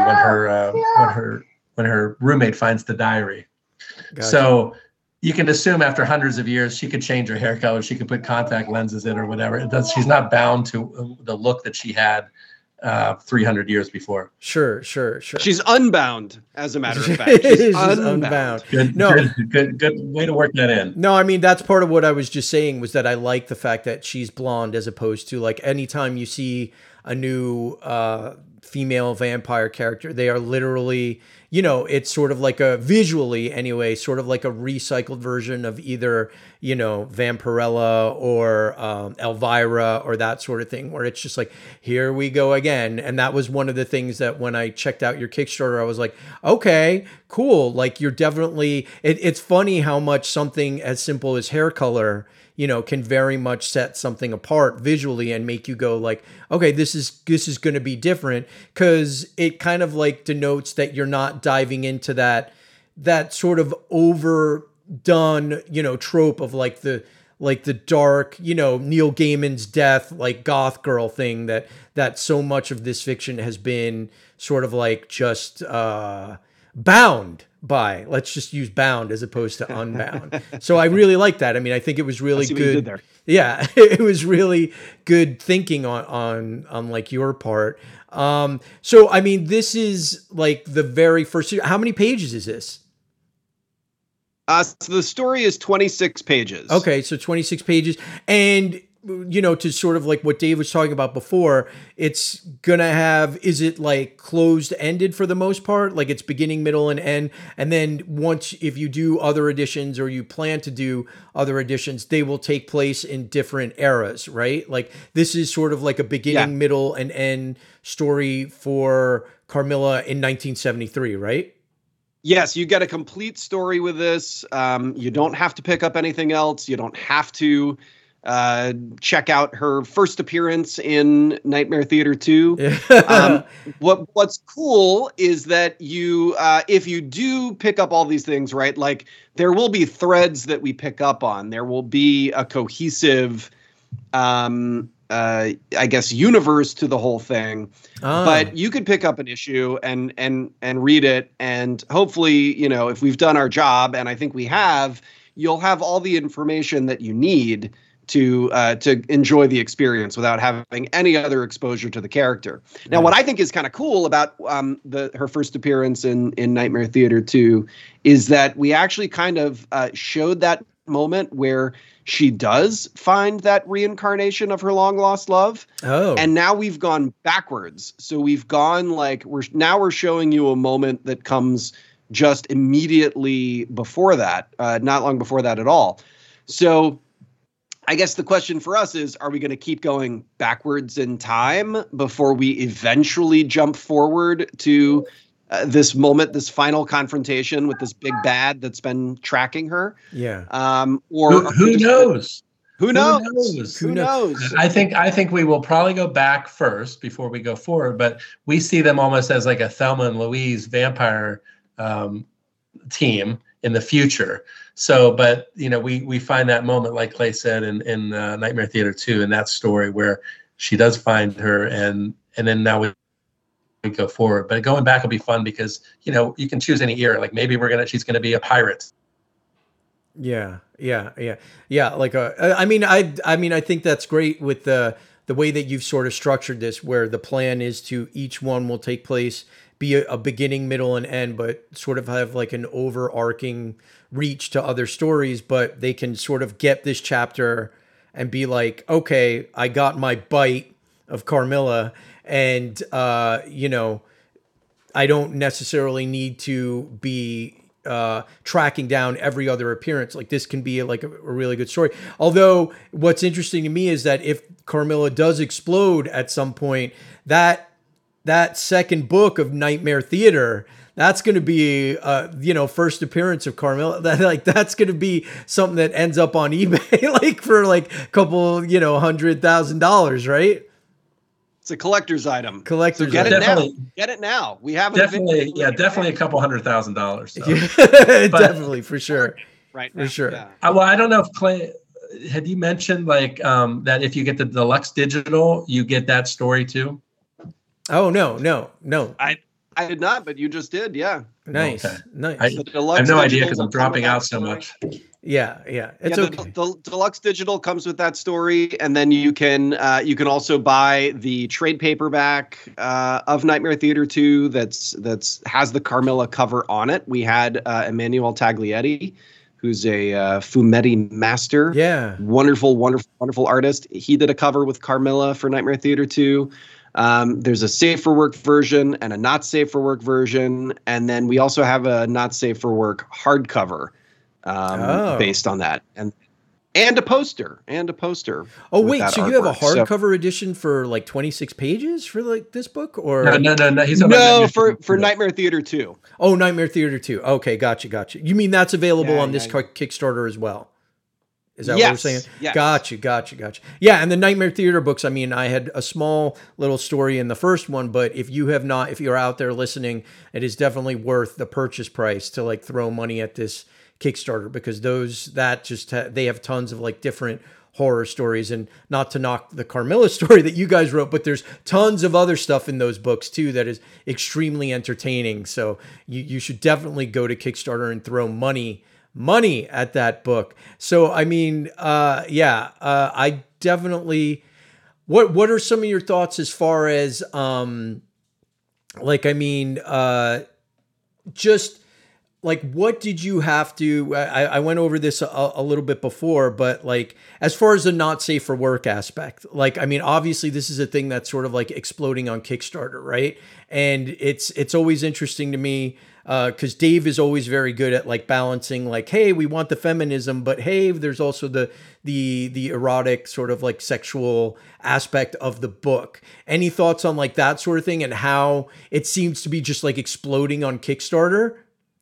when her roommate finds the diary. Gotcha. So you can assume after hundreds of years, she could change her hair color. She could put contact lenses in or whatever. She's not bound to the look that she had 300 years before. Sure. She's unbound, as a matter of fact. She's unbound. Good way to work that in. No, I mean, that's part of what I was just saying, was that I like the fact that she's blonde, as opposed to like anytime you see a new female vampire character, they are literally, you know, it's sort of like visually anyway, sort of like a recycled version of either, you know, Vampirella or Elvira or that sort of thing, where it's just like, here we go again. And that was one of the things that when I checked out your Kickstarter, I was like, okay, cool. Like, you're definitely, it's funny how much something as simple as hair color, you know, can very much set something apart visually and make you go like, okay, this is going to be different, because it kind of like denotes that you're not diving into that sort of overdone, you know, trope of like the dark, you know, Neil Gaiman's death, like goth girl thing that so much of this fiction has been sort of like just bound by. Let's just use bound as opposed to unbound. So I really like that. I mean, I think it was really good. What you did there. Yeah, it was really good thinking on like your part. So I mean, this is like the very first. How many pages is this? So the story is 26 pages. Okay, so 26 pages, and you know, to sort of like what Dave was talking about before, it's gonna have, is it like closed ended for the most part? Like it's beginning, middle, and end. And then once, if you do other editions or you plan to do other editions, they will take place in different eras, right? Like this is sort of like a beginning, middle, and end story for Carmilla in 1973, right? Yes, you get a complete story with this. You don't have to pick up anything else. You don't have to check out her first appearance in Nightmare Theater 2. What's cool is that you, if you do pick up all these things, right, like there will be threads that we pick up on. There will be a cohesive I guess, universe to the whole thing. Ah. But you could pick up an issue and read it, and hopefully, you know, if we've done our job, and I think we have, you'll have all the information that you need to enjoy the experience without having any other exposure to the character. Now, what I think is kind of cool about her first appearance in Nightmare Theater 2 is that we actually kind of showed that moment where she does find that reincarnation of her long lost love. Oh. And now we've gone backwards. So we've gone like we're showing you a moment that comes just immediately before that, not long before that at all. So I guess the question for us is, are we going to keep going backwards in time before we eventually jump forward to this moment, this final confrontation with this big bad that's been tracking her? Yeah. Or who knows? Who knows? Who knows? I think we will probably go back first before we go forward, but we see them almost as like a Thelma and Louise vampire team in the future. So, but you know, we find that moment, like Clay said, in Nightmare Theater 2, in that story where she does find her, and then now we go forward. But going back will be fun because, you know, you can choose any era. Like maybe she's gonna be a pirate. Yeah. Like I think that's great with the way that you've sort of structured this, where the plan is to each one will take place, be a beginning, middle, and end, but sort of have like an overarching reach to other stories, but they can sort of get this chapter and be like, okay, I got my bite of Carmilla, and you know, I don't necessarily need to be tracking down every other appearance. Like this can be like a really good story. Although what's interesting to me is that if Carmilla does explode at some point, that second book of Nightmare Theater, that's going to be, you know, first appearance of Carmilla. That's going to be something that ends up on eBay, like for like a couple, you know, $100,000, right? It's a collector's item. Collector's so get item. it Definitely. now. Get it now. We have Definitely a couple $100,000. So. Definitely, for sure. Right now. For sure. Yeah. Well, I don't know if Clay, had you mentioned like that if you get the deluxe digital, you get that story too? Oh, no. I did not, but you just did. Yeah. Nice. Okay. Nice. I have no idea because I'm dropping out so much. Yeah. It's okay. The deluxe digital comes with that story, and then you can also buy the trade paperback of Nightmare Theater 2 that's has the Carmilla cover on it. We had Emmanuel Taglietti, who's a fumetti master. Yeah. Wonderful artist. He did a cover with Carmilla for Nightmare Theater 2. There's a safe for work version and a not safe for work version, and then we also have a not safe for work hardcover based on that, and a poster. Oh wait, that so you have a artwork. hardcover edition for like 26 pages for like this book, or No. He's No, for Nightmare Theater 2. Oh, Nightmare Theater 2. Okay, gotcha. You mean that's available on this yeah. Kickstarter as well? Is that Yes, what we're saying? yes. Gotcha. Yeah, and the Nightmare Theater books, I mean, I had a small little story in the first one, but if you're out there listening, it is definitely worth the purchase price to like throw money at this Kickstarter, because they have tons of like different horror stories, and not to knock the Carmilla story that you guys wrote, but there's tons of other stuff in those books too that is extremely entertaining. So you should definitely go to Kickstarter and throw money at that book. So I mean, I definitely. What are some of your thoughts as far as just like what did you have to? I went over this a little bit before, but like as far as the not safe for work aspect, like I mean, obviously this is a thing that's sort of like exploding on Kickstarter, right? And it's always interesting to me. Because Dave is always very good at like balancing, like, hey, we want the feminism, but hey, there's also the erotic sort of like sexual aspect of the book. Any thoughts on like that sort of thing and how it seems to be just like exploding on Kickstarter?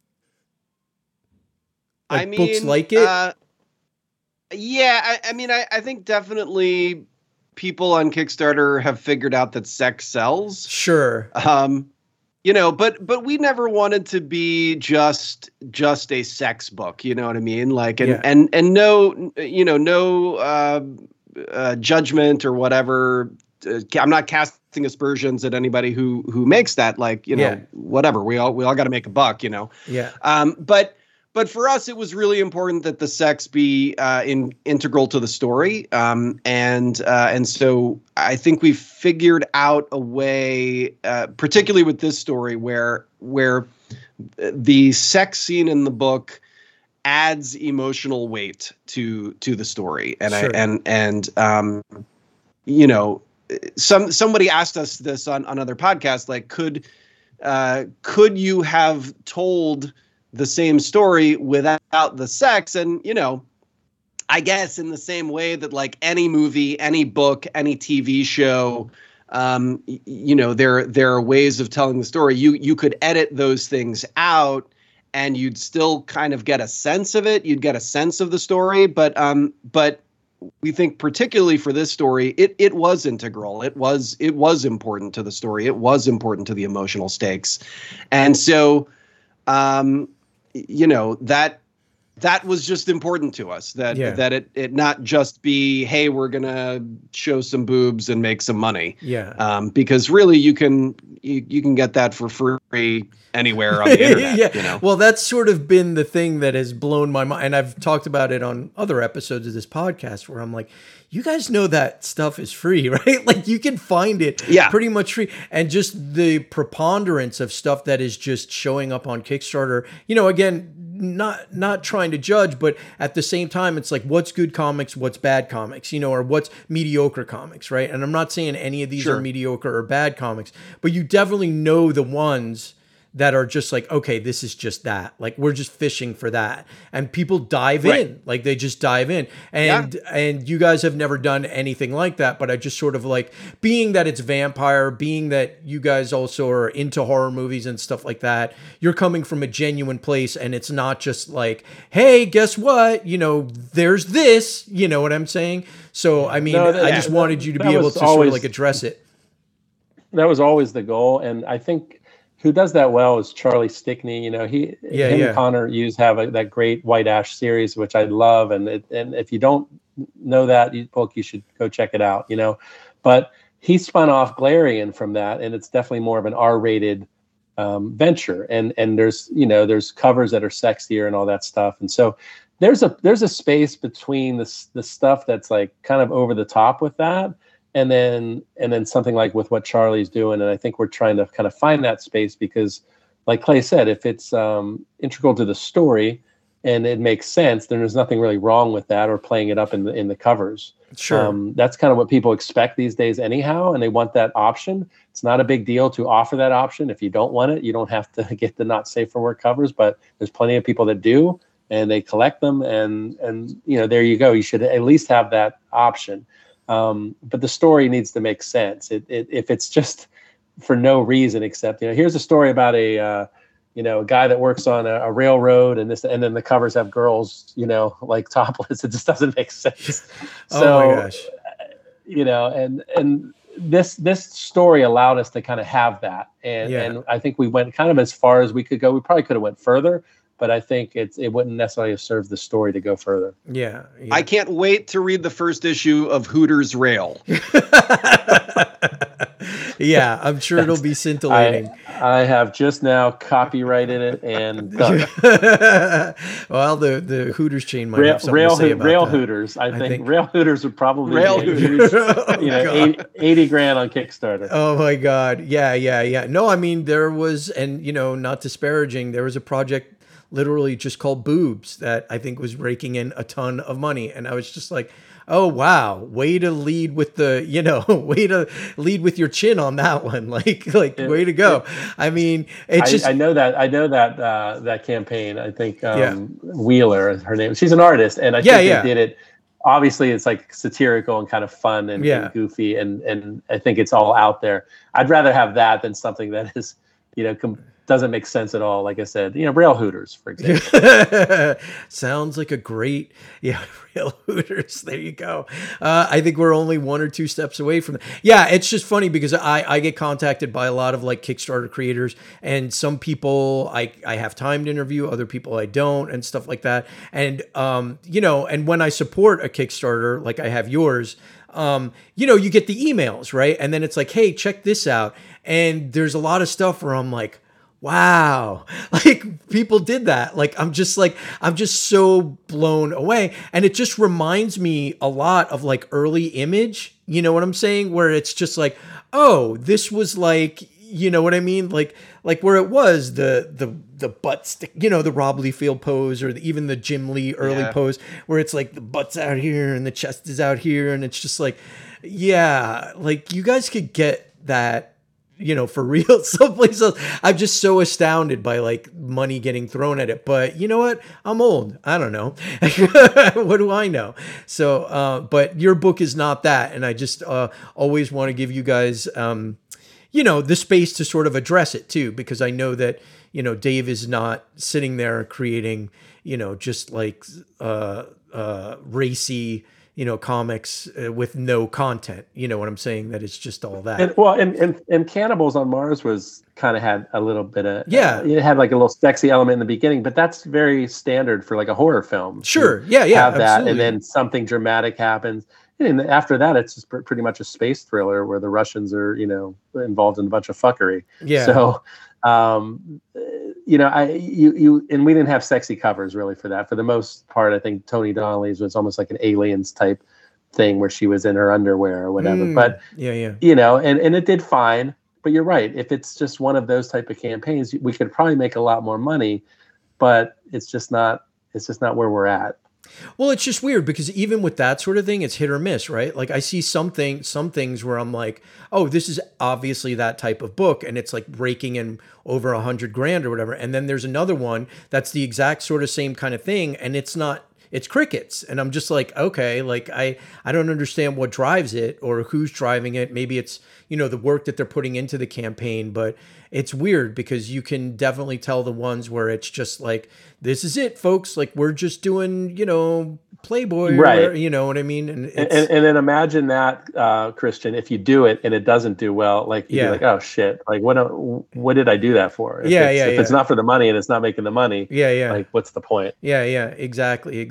Like I mean, books like it. I think definitely people on Kickstarter have figured out that sex sells. Sure. You know, but we never wanted to be just a sex book, you know what I mean? Like, and no judgment or whatever. I'm not casting aspersions at anybody who makes that. Like, whatever. We all got to make a buck. Yeah. But for us, it was really important that the sex be integral to the story, and so I think we figured out a way, particularly with this story, where the sex scene in the book adds emotional weight to the story, and Sure. Somebody asked us this on other podcasts, like could you have told the same story without the sex? And, I guess in the same way that like any movie, any book, any TV show, there are ways of telling the story. You could edit those things out and you'd still kind of get a sense of it. You'd get a sense of the story. But we think particularly for this story, it was integral. It was important to the story. It was important to the emotional stakes. And so, that was just important to us, that it not just be, hey, we're going to show some boobs and make some money. Yeah. Because really you can get that for free anywhere on the internet. Yeah. Well, that's sort of been the thing that has blown my mind. And I've talked about it on other episodes of this podcast where I'm like, you guys know that stuff is free, right? Like you can find it pretty much free. And just the preponderance of stuff that is just showing up on Kickstarter, again, not trying to judge, but at the same time, it's like, what's good comics, what's bad comics, or what's mediocre comics, right? And I'm not saying any of these are mediocre or bad comics, but you definitely know the ones that are just like, okay, this is just that. Like we're just fishing for that, and people dive in, like they just dive in. And you guys have never done anything like that, but I just sort of like, being that it's vampire, being that you guys also are into horror movies and stuff like that, you're coming from a genuine place, and it's not just like, hey, guess what? There's this. You know what I'm saying? So I mean, I just wanted you to be able to sort of like address it. That was always the goal, and I think who does that well is Charlie Stickney. Him and Connor Hughes have that great White Ash series, which I love. And if you don't know that book, you should go check it out. But he spun off Glarian from that, and it's definitely more of an R-rated venture. And there's covers that are sexier and all that stuff. And so there's a space between the stuff that's like kind of over the top with that, and then something like with what Charlie's doing. And I think we're trying to kind of find that space because, like Clay said, if it's integral to the story and it makes sense, then there's nothing really wrong with that or playing it up in the covers. Sure. That's kind of what people expect these days anyhow, and they want that option. It's not a big deal to offer that option. If you don't want it, you don't have to get the not safe for work covers, but there's plenty of people that do, and they collect them, and there you go. You should at least have that option. But the story needs to make sense. If it's just for no reason except, here's a story about a guy that works on a railroad, and then the covers have girls, like topless. It just doesn't make sense. So, oh my gosh. And this story allowed us to kind of have that, and I think we went kind of as far as we could go. We probably could have went further, but I think it wouldn't necessarily have served the story to go further. Yeah. I can't wait to read the first issue of Hooters Rail. Yeah, I'm sure it'll be scintillating. I have just now copyrighted it and done. Well, the Hooters chain might have something to say about Rail that. Hooters. I think Rail Hooters would probably Rail be Hooters. Huge, 80 grand on Kickstarter. Oh my God. Yeah. No, I mean, there was, and not disparaging, there was a project literally just called Boobs that I think was raking in a ton of money. And I was just like, oh, wow, way to lead with way to lead with your chin on that one. Like way to go. I mean, it's just, I know that campaign. I think Wheeler is her name. She's an artist, and I think they did it. Obviously, it's like satirical and kind of fun and goofy, and I think it's all out there. I'd rather have that than something that is, doesn't make sense at all. Like I said, Rail Hooters, for example. Sounds like a great, Rail Hooters. There you go. I think we're only 1 or 2 steps away from it. Yeah, it's just funny because I get contacted by a lot of like Kickstarter creators, and some people I have time to interview, other people I don't, and stuff like that. And and when I support a Kickstarter, like I have yours, you get the emails, right? And then it's like, hey, check this out. And there's a lot of stuff where I'm like, wow, like people did that. Like, I'm just so blown away. And it just reminds me a lot of like early Image, you know what I'm saying? Where it's just like, oh, this was like, you know what I mean? Like where it was the butt stick, the Rob Liefeld pose, or even the Jim Lee early pose, where it's like the butt's out here and the chest is out here. And it's just like, yeah, like you guys could get that, for real someplace else. I'm just so astounded by like money getting thrown at it. But you know what? I'm old. I don't know. What do I know? So, but your book is not that. And I just always want to give you guys, the space to sort of address it too, because I know that, Dave is not sitting there creating, just like racy, comics with no content. You know what I'm saying? That it's just all that. And Cannibals on Mars was kind of had a little bit of it had like a little sexy element in the beginning, but that's very standard for like a horror film. Sure, yeah, have that, absolutely. and then something dramatic happens, and after that, it's just pretty much a space thriller where the Russians are involved in a bunch of fuckery. Yeah. So. And we didn't have sexy covers really for that. For the most part, I think Tony Donnelly's was almost like an Aliens type thing where she was in her underwear or whatever. But and it did fine. But you're right. If it's just one of those type of campaigns, we could probably make a lot more money. But it's just not where we're at. Well, it's just weird because even with that sort of thing, it's hit or miss, right? Like I see some things where I'm like, oh, this is obviously that type of book, and it's like raking in over $100,000 or whatever. And then there's another one that's the exact sort of same kind of thing, and it's crickets. And I'm just like, okay, like I don't understand what drives it or who's driving it. Maybe it's, the work that they're putting into the campaign, but it's weird because you can definitely tell the ones where it's just like, this is it, folks. Like we're just doing, Playboy, right? Or, you know what I mean? And then imagine that, Christian, if you do it and it doesn't do well, like you'd be like, oh shit, like what did I do that for? If it's not for the money and it's not making the money, like what's the point? Yeah, exactly.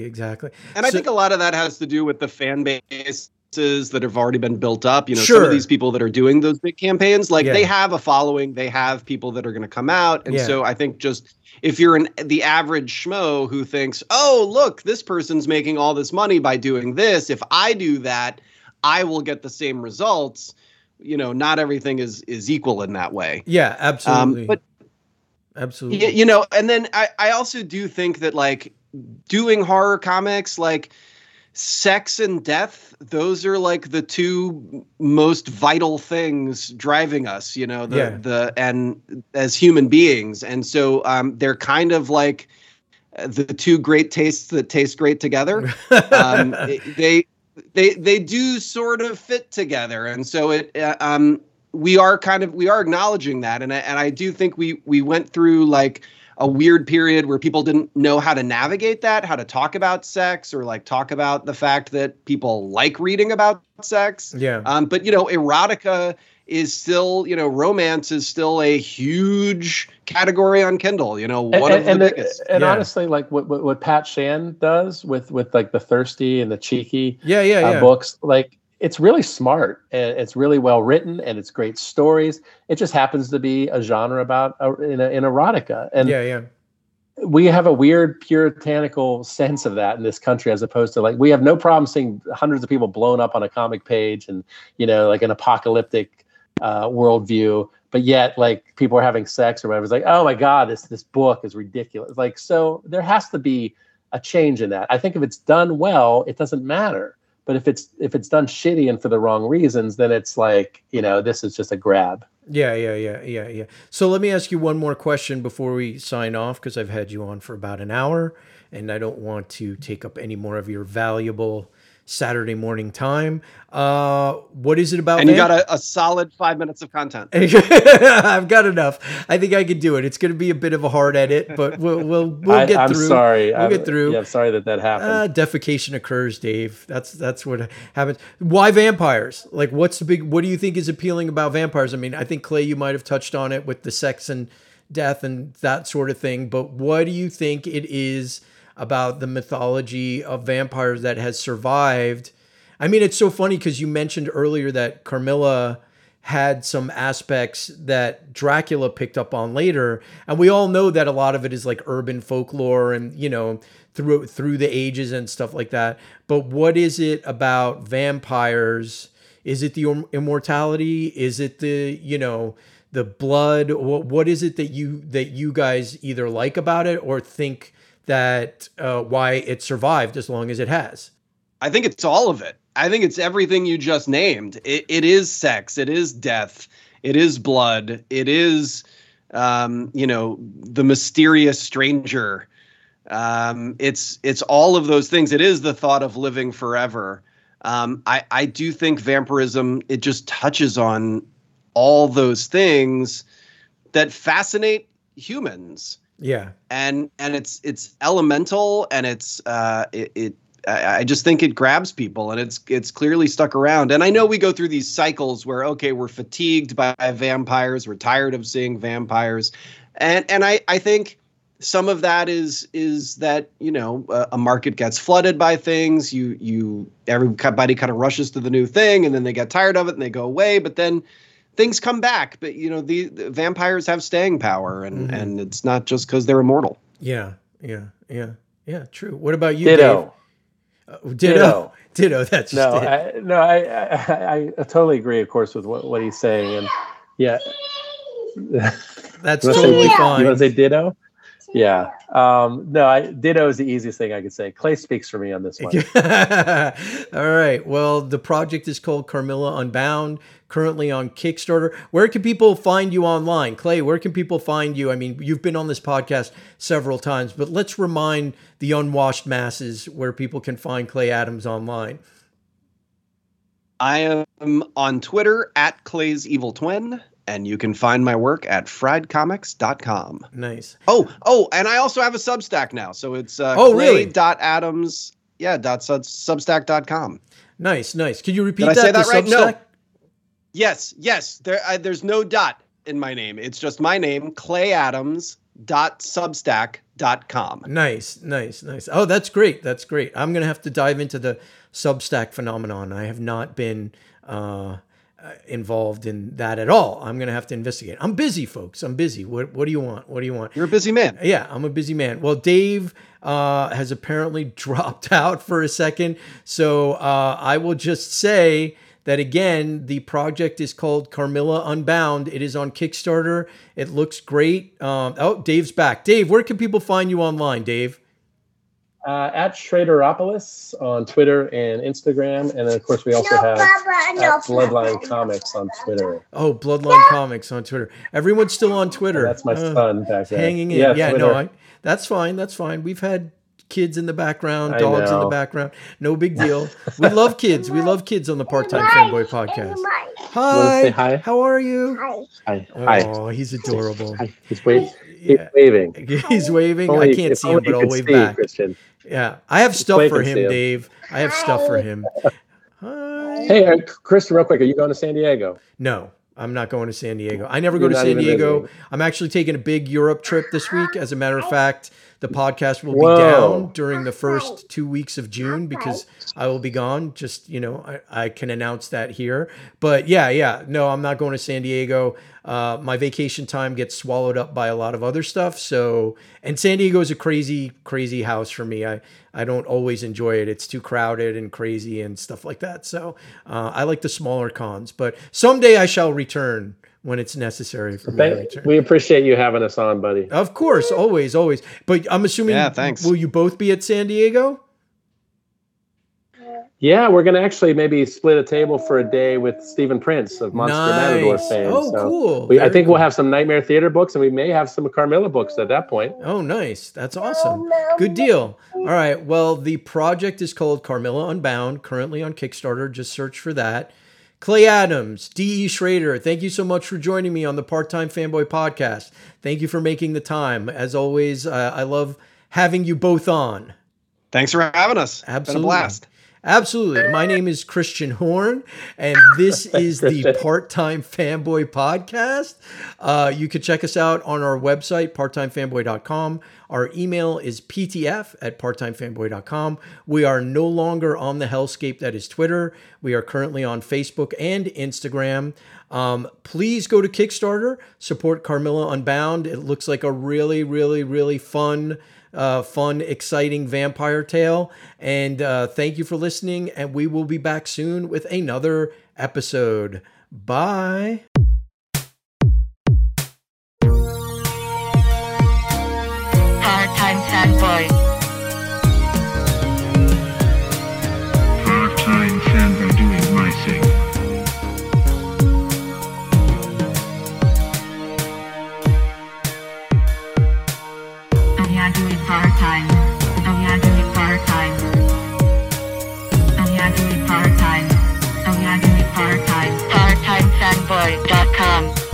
And I think a lot of that has to do with the fan base that have already been built up. Some of these people that are doing those big campaigns, like they have a following, they have people that are going to come out. And so I think just if you're the average schmo who thinks, oh, look, this person's making all this money by doing this. If I do that, I will get the same results. Not everything is equal in that way. Yeah, absolutely. But absolutely. And then I also do think that like doing horror comics, like sex and death, those are like the two most vital things driving us, and as human beings. And so they're kind of like the two great tastes that taste great together. They do sort of fit together. And so we are acknowledging that. And I do think we went through like a weird period where people didn't know how to navigate that, how to talk about sex or like talk about the fact that people like reading about sex. Yeah. But, erotica is still, romance is still a huge category on Kindle, one of the biggest. And honestly, like what Pat Shan does with like the thirsty and the cheeky books, like it's really smart and it's really well written and it's great stories. It just happens to be a genre about in erotica. And we have a weird puritanical sense of that in this country, as opposed to like, we have no problem seeing hundreds of people blown up on a comic page and, like an apocalyptic worldview, but yet like people are having sex or whatever. It's like, oh my God, this book is ridiculous. Like, so there has to be a change in that. I think if it's done well, it doesn't matter. But if it's done shitty and for the wrong reasons, then it's like, this is just a grab. Yeah. So let me ask you one more question before we sign off, because I've had you on for about an hour and I don't want to take up any more of your valuable Saturday morning time. What is it about? And you got a solid 5 minutes of content. I've got enough. I think I can do it. It's going to be a bit of a hard edit, but we'll get I'm through. sorry. We'll get through. Yeah, I'm sorry that happened. Defecation occurs, Dave. That's what happens. Why vampires? Like, what do you think is appealing about vampires? I mean, I think, Clay, you might have touched on it with the sex and death and that sort of thing, but what do you think it is about the mythology of vampires that has survived? I mean, it's so funny because you mentioned earlier that Carmilla had some aspects that Dracula picked up on later, and we all know that a lot of it is like urban folklore and, you know, through the ages and stuff like that. But what is it about vampires? Is it the immortality? Is it the, you know, the blood? What is it that you guys either like about it or think that why it survived as long as it has? I think it's all of it. I think it's everything you just named. It is sex. It is death. It is blood. It is, you know, the mysterious stranger. It's all of those things. It is the thought of living forever. I do think vampirism, it just touches on all those things that fascinate humans. Yeah. And it's elemental, and I just think it grabs people, and it's clearly stuck around. And I know we go through these cycles where, okay, we're fatigued by vampires, we're tired of seeing vampires. And I think some of that is that, you know, a market gets flooded by things. Everybody kind of rushes to the new thing, and then they get tired of it and they go away, but then things come back. But, you know, the vampires have staying power, and it's not just because they're immortal. Yeah. True. What about you, Ditto. Dave? Ditto. That's just it. I totally agree, of course, with what he's saying, and yeah, that's totally fine. You want to say ditto? Yeah. Ditto is the easiest thing I could say. Clay speaks for me on this one. All right. Well, the project is called Carmilla Unbound, currently on Kickstarter. Where can people find you online? Clay, where can people find you? I mean, you've been on this podcast several times, but let's remind the unwashed masses where people can find Clay Adams online. I am on Twitter at Clay's Evil Twin. And you can find my work at friedcomics.com. Nice. Oh, and I also have a Substack now. So it's Clay.Adams, .substack.com. Nice. Can you repeat Did that? I say that right? Substack? No. Yes. There's no dot in my name. It's just my name, clayadams.substack.com. Nice. Oh, that's great. I'm going to have to dive into the Substack phenomenon. I have not been involved in that at all. I'm going to have to investigate. I'm busy, folks. I'm busy. What do you want? You're a busy man. Yeah, I'm a busy man. Well, Dave has apparently dropped out for a second. So I will just say that, again, the project is called Carmilla Unbound. It is on Kickstarter. It looks great. Dave's back. Dave, where can people find you online, Dave? At Schraderopolis on Twitter and Instagram. And then, of course, we also have Bloodline Comics on Twitter. Oh, Bloodline Comics on Twitter. Everyone's still on Twitter. That's my son back there. Hanging in. Yeah, no, that's fine. We've had kids in the background, dogs in the background. No big deal. We love kids. We love kids on the Part-Time Fanboy podcast. Hi. Hi. How are you? Hi. Oh, he's adorable. Hi. He's waving. He's waving. I can't see him, but I'll wave back. Christian. Yeah, I have stuff for him, Dave. I have stuff for him. Hi. Hey, Kristen, real quick, are you going to San Diego? No, I'm not going to San Diego. I never go to San Diego. I'm actually taking a big Europe trip this week. As a matter of fact, the podcast will be down during the first 2 weeks of June because I will be gone. Just, you know, I can announce that here. But yeah. No, I'm not going to San Diego. My vacation time gets swallowed up by a lot of other stuff. So, and San Diego is a crazy, crazy house for me. I don't always enjoy it. It's too crowded and crazy and stuff like that. So I like the smaller cons. But someday I shall return when it's necessary for me to return. We appreciate you having us on, buddy. Of course, always. But I'm assuming, thanks. Will you both be at San Diego? Yeah, we're going to actually maybe split a table for a day with Stephen Prince of Monster Matador Nice. fame. Oh, So cool. I Very think cool. we'll have some Nightmare Theater books, and we may have some Carmilla books at that point. Oh, nice. That's awesome. Good deal. All right. Well, the project is called Carmilla Unbound, currently on Kickstarter. Just search for that. Clay Adams, D.E. Schrader, thank you so much for joining me on the Part-Time Fanboy Podcast. Thank you for making the time. As always, I love having you both on. Thanks for having us. Absolutely. Been a blast. Absolutely. My name is Christian Horn, and this is the Part-Time Fanboy Podcast. You can check us out on our website, parttimefanboy.com. Our email is ptf@parttimefanboy.com. We are no longer on the hellscape that is Twitter. We are currently on Facebook and Instagram. Please go to Kickstarter, support Carmilla Unbound. It looks like a really, really, really fun, exciting vampire tale. And thank you for listening. And we will be back soon with another episode. Bye. Part-time fanboy. Part-time fanboy doing my thing. Oh yeah, do it part-time. Oh yeah, do it part-time. Oh yeah, do it part-time. Oh yeah, do it part-time. Parttimefanboy.com